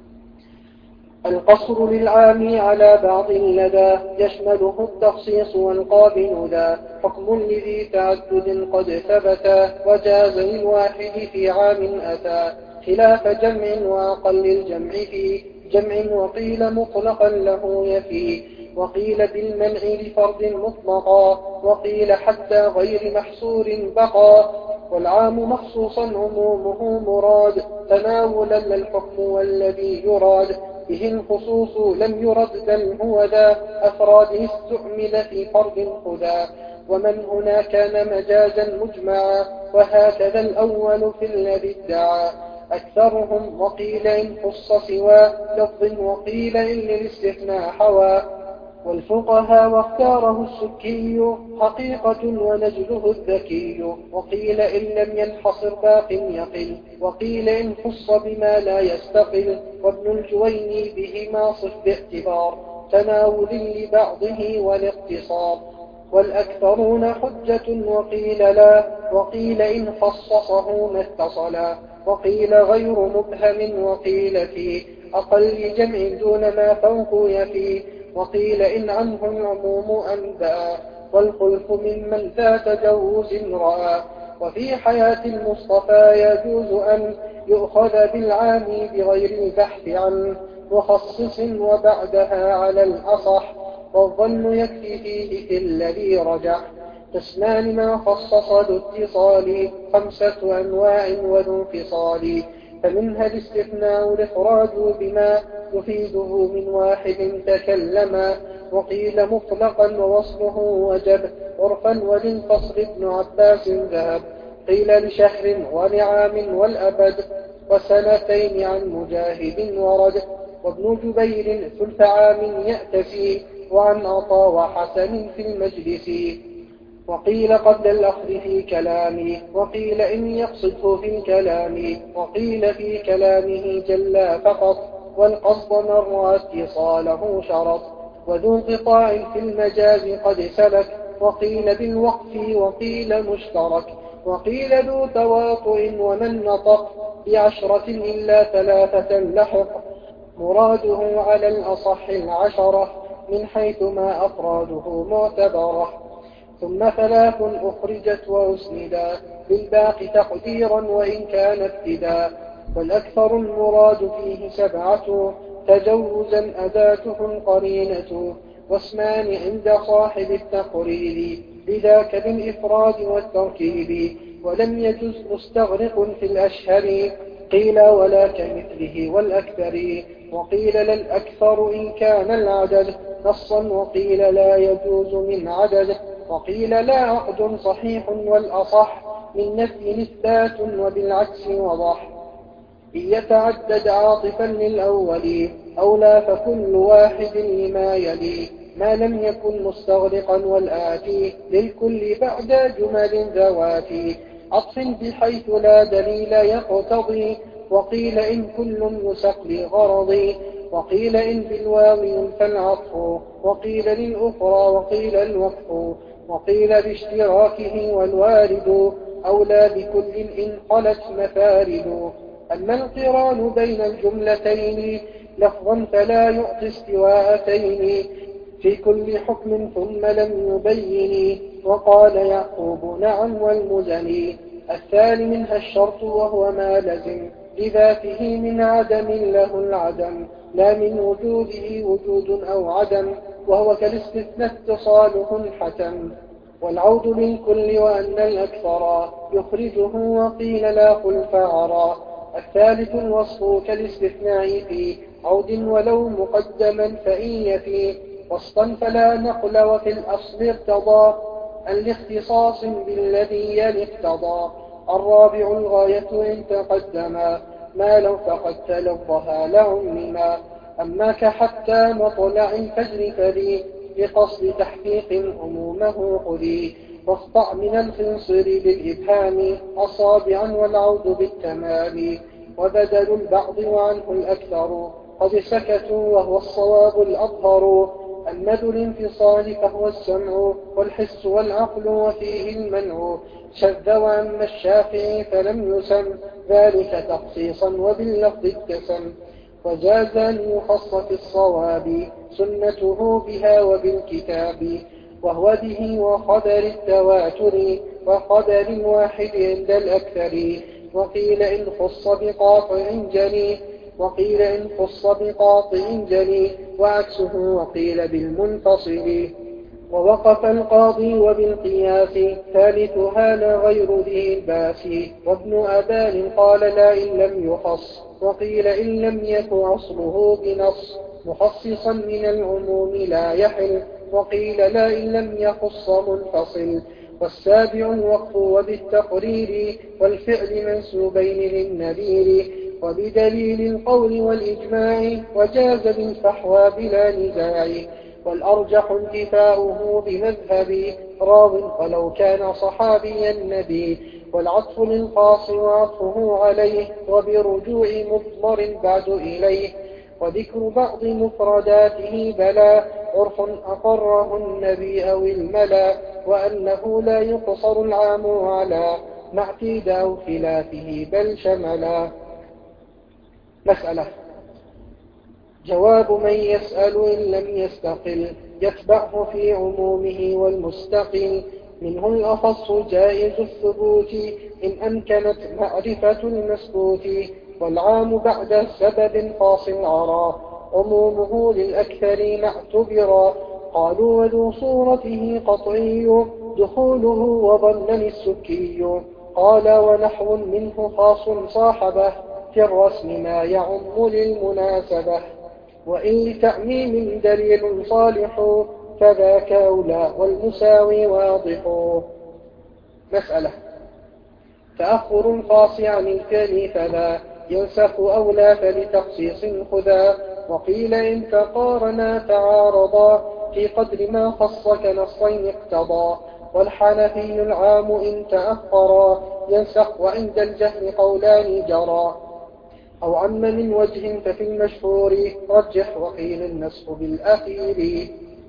القصر للعام على بعض لدى يشمله التخصيص والقابل ذا حكم لذي تعدد قد ثبت وجاز للواحد في عام أتى خلاف جمع وأقل الجمع في جمع وقيل مطلقا له يفي وقيل بالمنع لفرد مطلقا وقيل حتى غير محصور بقى والعام مخصوصا عمومه مراد تناولا للحكم والذي يراد به الخصوص لم يرد بل هو ذا أفراده استعمل في فرد خذا ومن هنا كان مجازا مجمعا وهكذا الأول في الذي ادعى أكثرهم وقيل إن خص سوى لفظ وقيل إن للاستثناء حوى والفقهاء واختاره السكي حقيقة ونجله الذكي وقيل إن لم ينحصر باق يقل وقيل إن خص بما لا يستقل وابن الجويني بهما صف باعتبار تناول لبعضه والاقتصار والأكثرون حجة وقيل لا وقيل إن خصصه ما اتصلا وقيل غير مبهم وقيل في أقل جمع دون ما فوق يفي وقيل إن عنه العموم أنبأ والخلف ممن ذا تجوز رأى وفي حياة المصطفى يجوز أن يؤخذ بالعام بغير البحث عنه وخصص وبعدها على الأصح والظن يكفي فيه في الذي رجع قسمان ما خصص ذو اتصال 5 أنواع وذو انفصال فمنها الاستثناء الإخراج بما يفيده من واحد تكلما وقيل مطلقا ووصله وجب عرفا وللفصل ابن عباس ذهب قيل لشهر ولعام والأبد وسنتين عن مجاهد ورد وابن جبير ثلث عام يأتسي وعن عطا وحسن في المجلس وقيل قبل الأخذ في كلامي وقيل إن يقصده في الكلام وقيل في كلامه جلا فقط والقصد مر اتصاله شرط وذو انقطاع في المجاز قد سلك وقيل بالوقف وقيل مشترك وقيل ذو تواطؤ ومن نطق ب10 إلا 3 لحق مراده على الأصح 10 من حيث ما أفراده معتبرة ثم 3 أخرجت وأسندا بالباقي تقديرا وإن كان ابتدا والأكثر المراد فيه 7 تجوزا أداته القرينة واسمان عند صاحب التقرير لذاك بالإفراد والتركيب ولم يجز مستغرق في الأشهر قيل ولا كمثله والأكثر وقيل للأكثر إن كان العدد نصا وقيل لا يجوز من عدد وقيل لا عقد صحيح والأصح من نفي إثبات وبالعكس وضح إن يتعدد عاطفا للأول أو لا فكل واحد لما يلي ما لم يكن مستغرقا والآتي للكل بعد جمل ذوات عطف بحيث لا دليل يقتضي وقيل إن كل يسق لغرض وقيل إن بالواو ينفى العطف وقيل للأخرى وقيل الوقف وقيل باشتراكه والوارد أولى بكل إن خلت مفارد أما القران بين الجملتين لفظا فلا يعطي استواءتين في كل حكم ثم لم يبين. وقال يعقوب نعم والمزني الثاني منها الشرط وهو ما لزم لذاته من عدم له العدم لا من وجوده وجود أو عدم وهو كالاستثناء اتصاله الحتم. والعود للكل وأن الأكثر يخرجه وقيل لا خلف عرى. الثالث الوصف كالاستثناء في عود ولو مقدما فإن يفي وسطا فلا نقل وفي الأصل اقتضى أن لاختصاص بالذي يلي اقتضى. الرابع الغاية إن تقدما ما لو فقد تلظها لعمما. أما كحتى مطلع الفجر فذي لقصد تحقيق عمومه خذي. واقطع من الخنصر بالإبهام أصابعا والعود بالتمام. وبدل البعض وعنه الأكثر قد سكتوا وهو الصواب الأظهر. أما ذو الانفصال فهو السمع والحس والعقل وفيه المنع. شذ وأما الشافعي فلم يسم ذلك تخصيصا وباللفظ اتسم. وجاز أن يخص في الصواب سنته بها وبالكتاب وهو به وقدر التواتر وقدر واحد عند الأكثر. وقيل إن خص بقاطع جني وقيل إن خص بقاطع جني وعكسه وقيل بالمنفصل. ووقف القاضي وبالقياس ثالثها لا غير ذي الباس. وابن أبان قال لا إن لم يخص وقيل إن لم يك أصله بنص مخصصا من العموم لا يحل وقيل لا إن لم يخص منفصل. والسابع الوقف وبالتقرير والفعل منسوبين للنذير وبدليل القول والإجماع وجاز بالفحوى بلا نزاع. والأرجح انتفاؤه بمذهب راو ولو كان صحابي النبي. والعطف للخاص وعطفه عليه وبرجوع مضمر بعد إليه. وذكر بعض مفرداته بلا عرف أقره النبي أو الملا. وأنه لا يقصر العام على مع اعتيد أو خلافه بل شملا. مسألة. جواب من يسأل إن لم يستقل يتبعه في عمومه والمستقل. منه الأخص جائز الثبوت إن أمكنت معرفة المثبوت. والعام بعد سبب خاص عرى عمومه للأكثر معتبرا. قالوا وذو صورته قطعي دخوله وظن السكي. قال ونحو منه خاص صاحبه في الرسم ما يعم للمناسبة. وإن لتعميم دليل صالح فذاك أولى والمساوي واضح. مسألة. تأخر الخاص عن الفعل فلا ينسخ أولى فلتخصيص خذا. وقيل إن تقارنا تعارضا في قدر ما خص كنصين اقتضى. والحنفي العام إن تأخرا ينسخ وعند الجهل قولان جرى. أو عم من وجه ففي المشهور رجح وقيل النسخ بالأخير.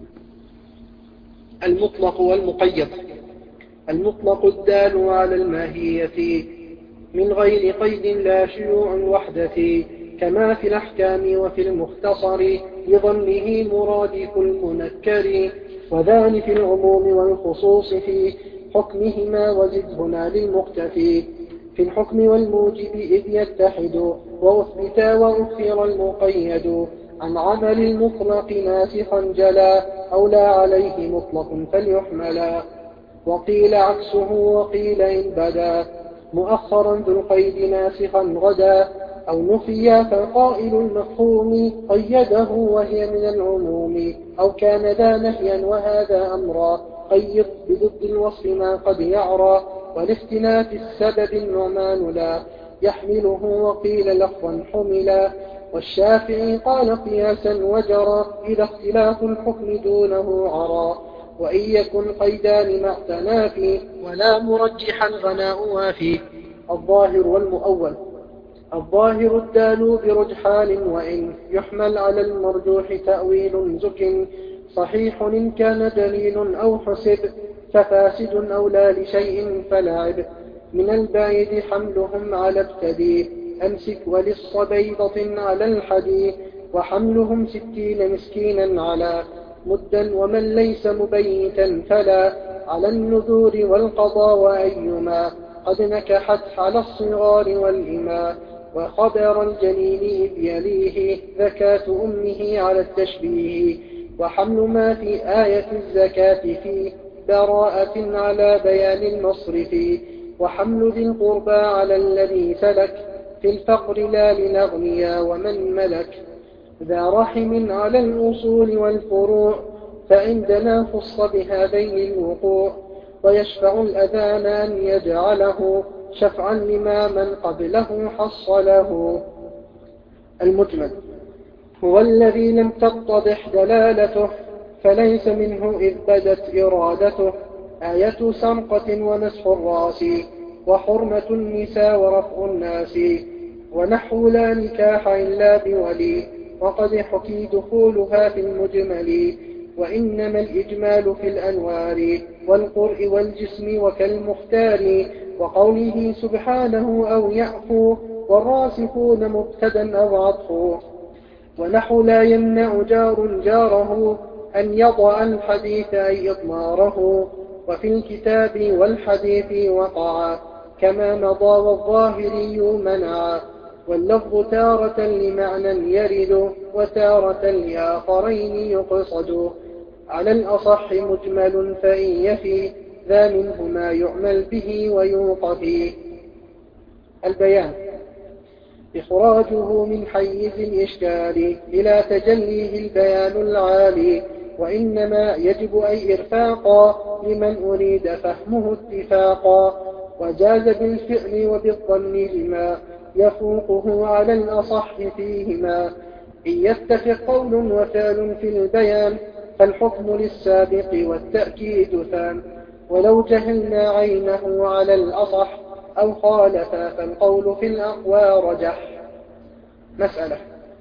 المطلق والمقيد. المطلق الدال على الماهية من غير قيد لا شيوع الوحدة كما في الأحكام وفي المختصر لظنه مرادف المنكر. وذان في العموم والخصوص في حكمهما وزد هنا للمقتفي. في الحكم والموجب إذ يتحد وأثبتا وأكثر المقيد عن عمل المطلق ناسخا جلا أو لا عليه مطلق فليحملا. وقيل عكسه وقيل إن بدا مؤخرا ذو القيد ناسخا غدا أو نفيا فقائل المفهوم قيده وهي من العموم. أو كان ذا نهيا وهذا أمرا قيد بضد الوصف ما قد يعرى. ولاختلاف السبب النعمان لا يحمله وقيل لفظا حملا. والشافعي قال قياسا وجرى إذا اختلاف الحكم دونه عرى. وإن يكن قيدان مع تنافي ولا مرجحا غناء وافي. الظاهر والمؤول. الظاهر الدال برجحان وإن يحمل على المرجوح تأويل زك صحيح إن كان دليل أو حسب ففاسد أو لا لشيء فلاعب. من البعيد حملهم على ابتدي أمسك وللصبيضة على الحدي. وحملهم 60 مسكينا على مدا، ومن ليس مبيتا فلا على النذور والقضاء، وأيما قد نكحت على الصغار والإماء. وخبر الجنين إذ يليه زكاة أمه على التشبيه، وحمل ما في آية الزكاة في براءة على بيان المصرف. وحمل ذي القربى على الذي سلك في الفقر لا للأغنياء ومن ملك. ذا رحم على الأصول والفروع فعندنا خص بهذين الوقوع. ويشفع الأذان أن يجعله شفعا لما من قبله حصله. المجمل هو الذي لم تتضح دلالته فليس منه إذ بدت إرادته. آية سرقة ومسح الرأس وحرمة النساء ورفع الناس، ونحو لا نكاح إلا بولي وقد حكي دخولها في المجمل. وإنما الإجمال في الأنوار والقرء والجسم وكالمختار، وقوله سبحانه أو يعفو والراسخون مبتدا أو عطف. ونحو لا يمنع جار جاره أن يضع الحديث أي إضماره. وفي الكتاب والحديث وقع كما مضى والظاهري منع. واللفظ تارة لمعنى يرد وتارة لآخرين يقصد. على الأصح مجمل فإن يفي ذا منه ما يعمل به ويوقف. البيان إخراجه من حيز الإشكال إلى تجليه البيان العالي، وإنما يجب أي إرفاقا لمن أريد فهمه اتفاقا. وجاز بالفعل وبالظن لما يفوقه على الأصح فيهما. إن يتفق قول وفعل في البيان فالحكم للسابق والتأكيد ثان. ولو جهلنا عينه على الأصح أو خالفا فالقول في الأقوى رجح. مسألة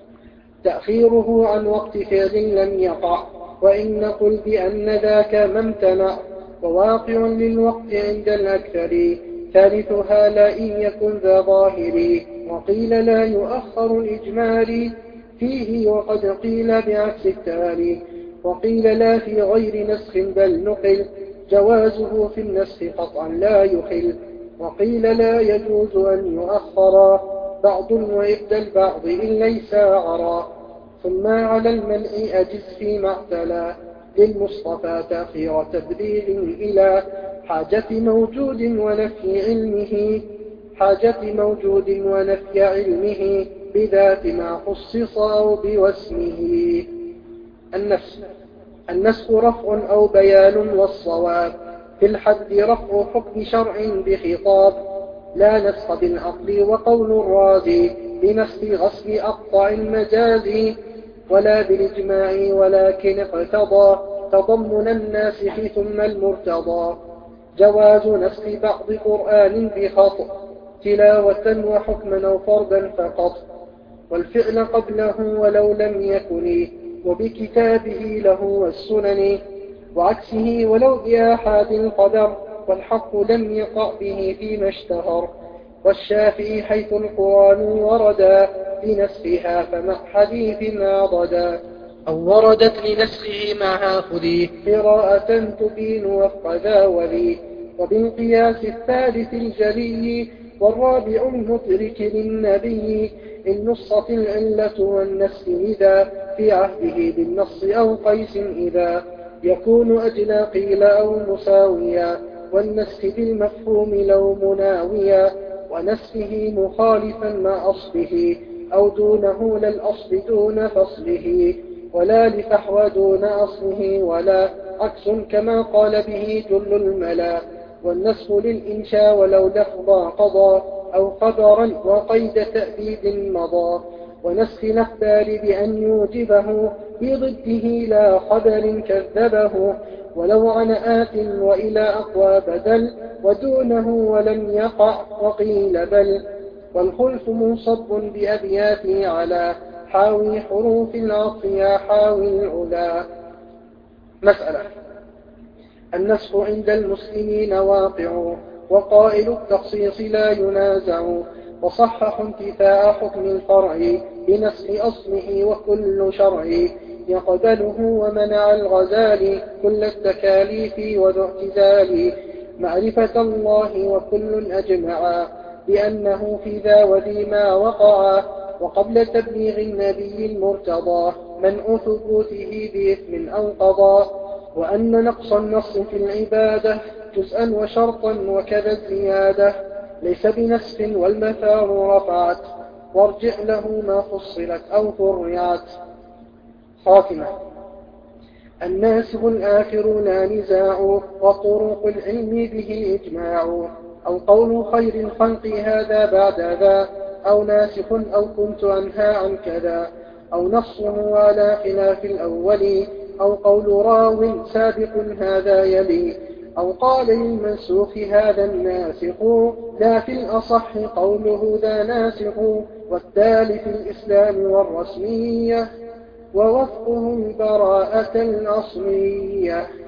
تأخيره عن وقت فعل لم يقع، وإن نقل بأن ذاك ما امتنع، وواقع للوقت عند الأكثر. ثالثها لا إن يكن ذا ظاهر، وقيل لا يؤخر الإجمال فيه، وقد قيل بعكس التالي. وقيل لا في غير نسخ بل نقل جوازه في النسخ قطعا لا يخل. وقيل لا يجوز أن يؤخر بعض وإبدى البعض إن ليس عرى. ثم على المنع أجز فيما اعتلى للمصطفى تأخير تبديل إلى حاجة موجود ونفي علمه بذات ما خصص أو بواسمه. النسخ رفع أو بيان، والصواب في الحد رفع حكم شرع بخطاب لا نسخ بالعقل. وقول الرازي بنسخ غسل أقطع المجاز ولا بالإجماع، ولكن اقتضى تضمن الناسخ ثم المرتضى. جواز نسخ بعض قرآن بخطأ تلاوة وحكما أو فردا فقط، والفعل قبله ولو لم يكن، وبكتابه له والسنن، وعكسه ولو بآحاد القدر، والحق لم يقع به فيما اشتهر. والشافعي حيث القرآن وردا بنسخها فمع حديث ما ضدا، أو وردت لنسخه معها خذي قراءة تبين وفق ذا ولي. وبالقياس الثالث الجلي والرابع المدرك للنبي إن نصت العلة والنسخ إذا في عهده بالنص أو قيس إذا يكون أجلى قيل أو مساويا، والنسخ بالمفهوم لو مناويا، ونسخه مخالفا مع أصله أو دونه للأصل دون فصله، ولا لفحوى دون أصله ولا عكس كما قال به جل الملا. والنسخ للإنشاء ولو لفظا قضى أو خبرا وقيد تأديب مضى. ونسخ الأخبار بأن يوجبه بضده لا خبر كذبه، ولو عن آت وإلى أقوى بدل ودونه ولم يقع وقيل بل. والخلف منصب بأبياته على حاوي حروف العطف يا حاوي العلا. مسألة النسخ عند المسلمين واقع، وقائل التخصيص لا ينازع، وصححوا انتفاء حكم الفرع بنسخ أصله وكل شرع يقبله ومنع الغزالي كل التكاليف وذو اعتزال معرفة الله وكل أجمعا بأنه في ذا وذي ما وقعا وقبل تبليغ النبي المرتضى منع ثبوته بإثم أو قضاء وأن نقص النص في العبادة جزءا وشرطا وكذا الزيادة ليس بنسخ والمثار رفعت وارجع له ما فصلت أو فرعت. خاتمة. الناسخ الآخر لا نزاع وطرق العلم به إجماع أو قول خير الخلق هذا بعد ذا أو ناسخ أو كنت أنهى عن كذا أو نصه على خلاف الأول أو قول راو سابق هذا يلي أو قال للمنسوخ هذا الناسخ لا في الأصح قوله ذا ناسخ والتالي في الإسلام والرسمية ووفقه البراءة الأصلية.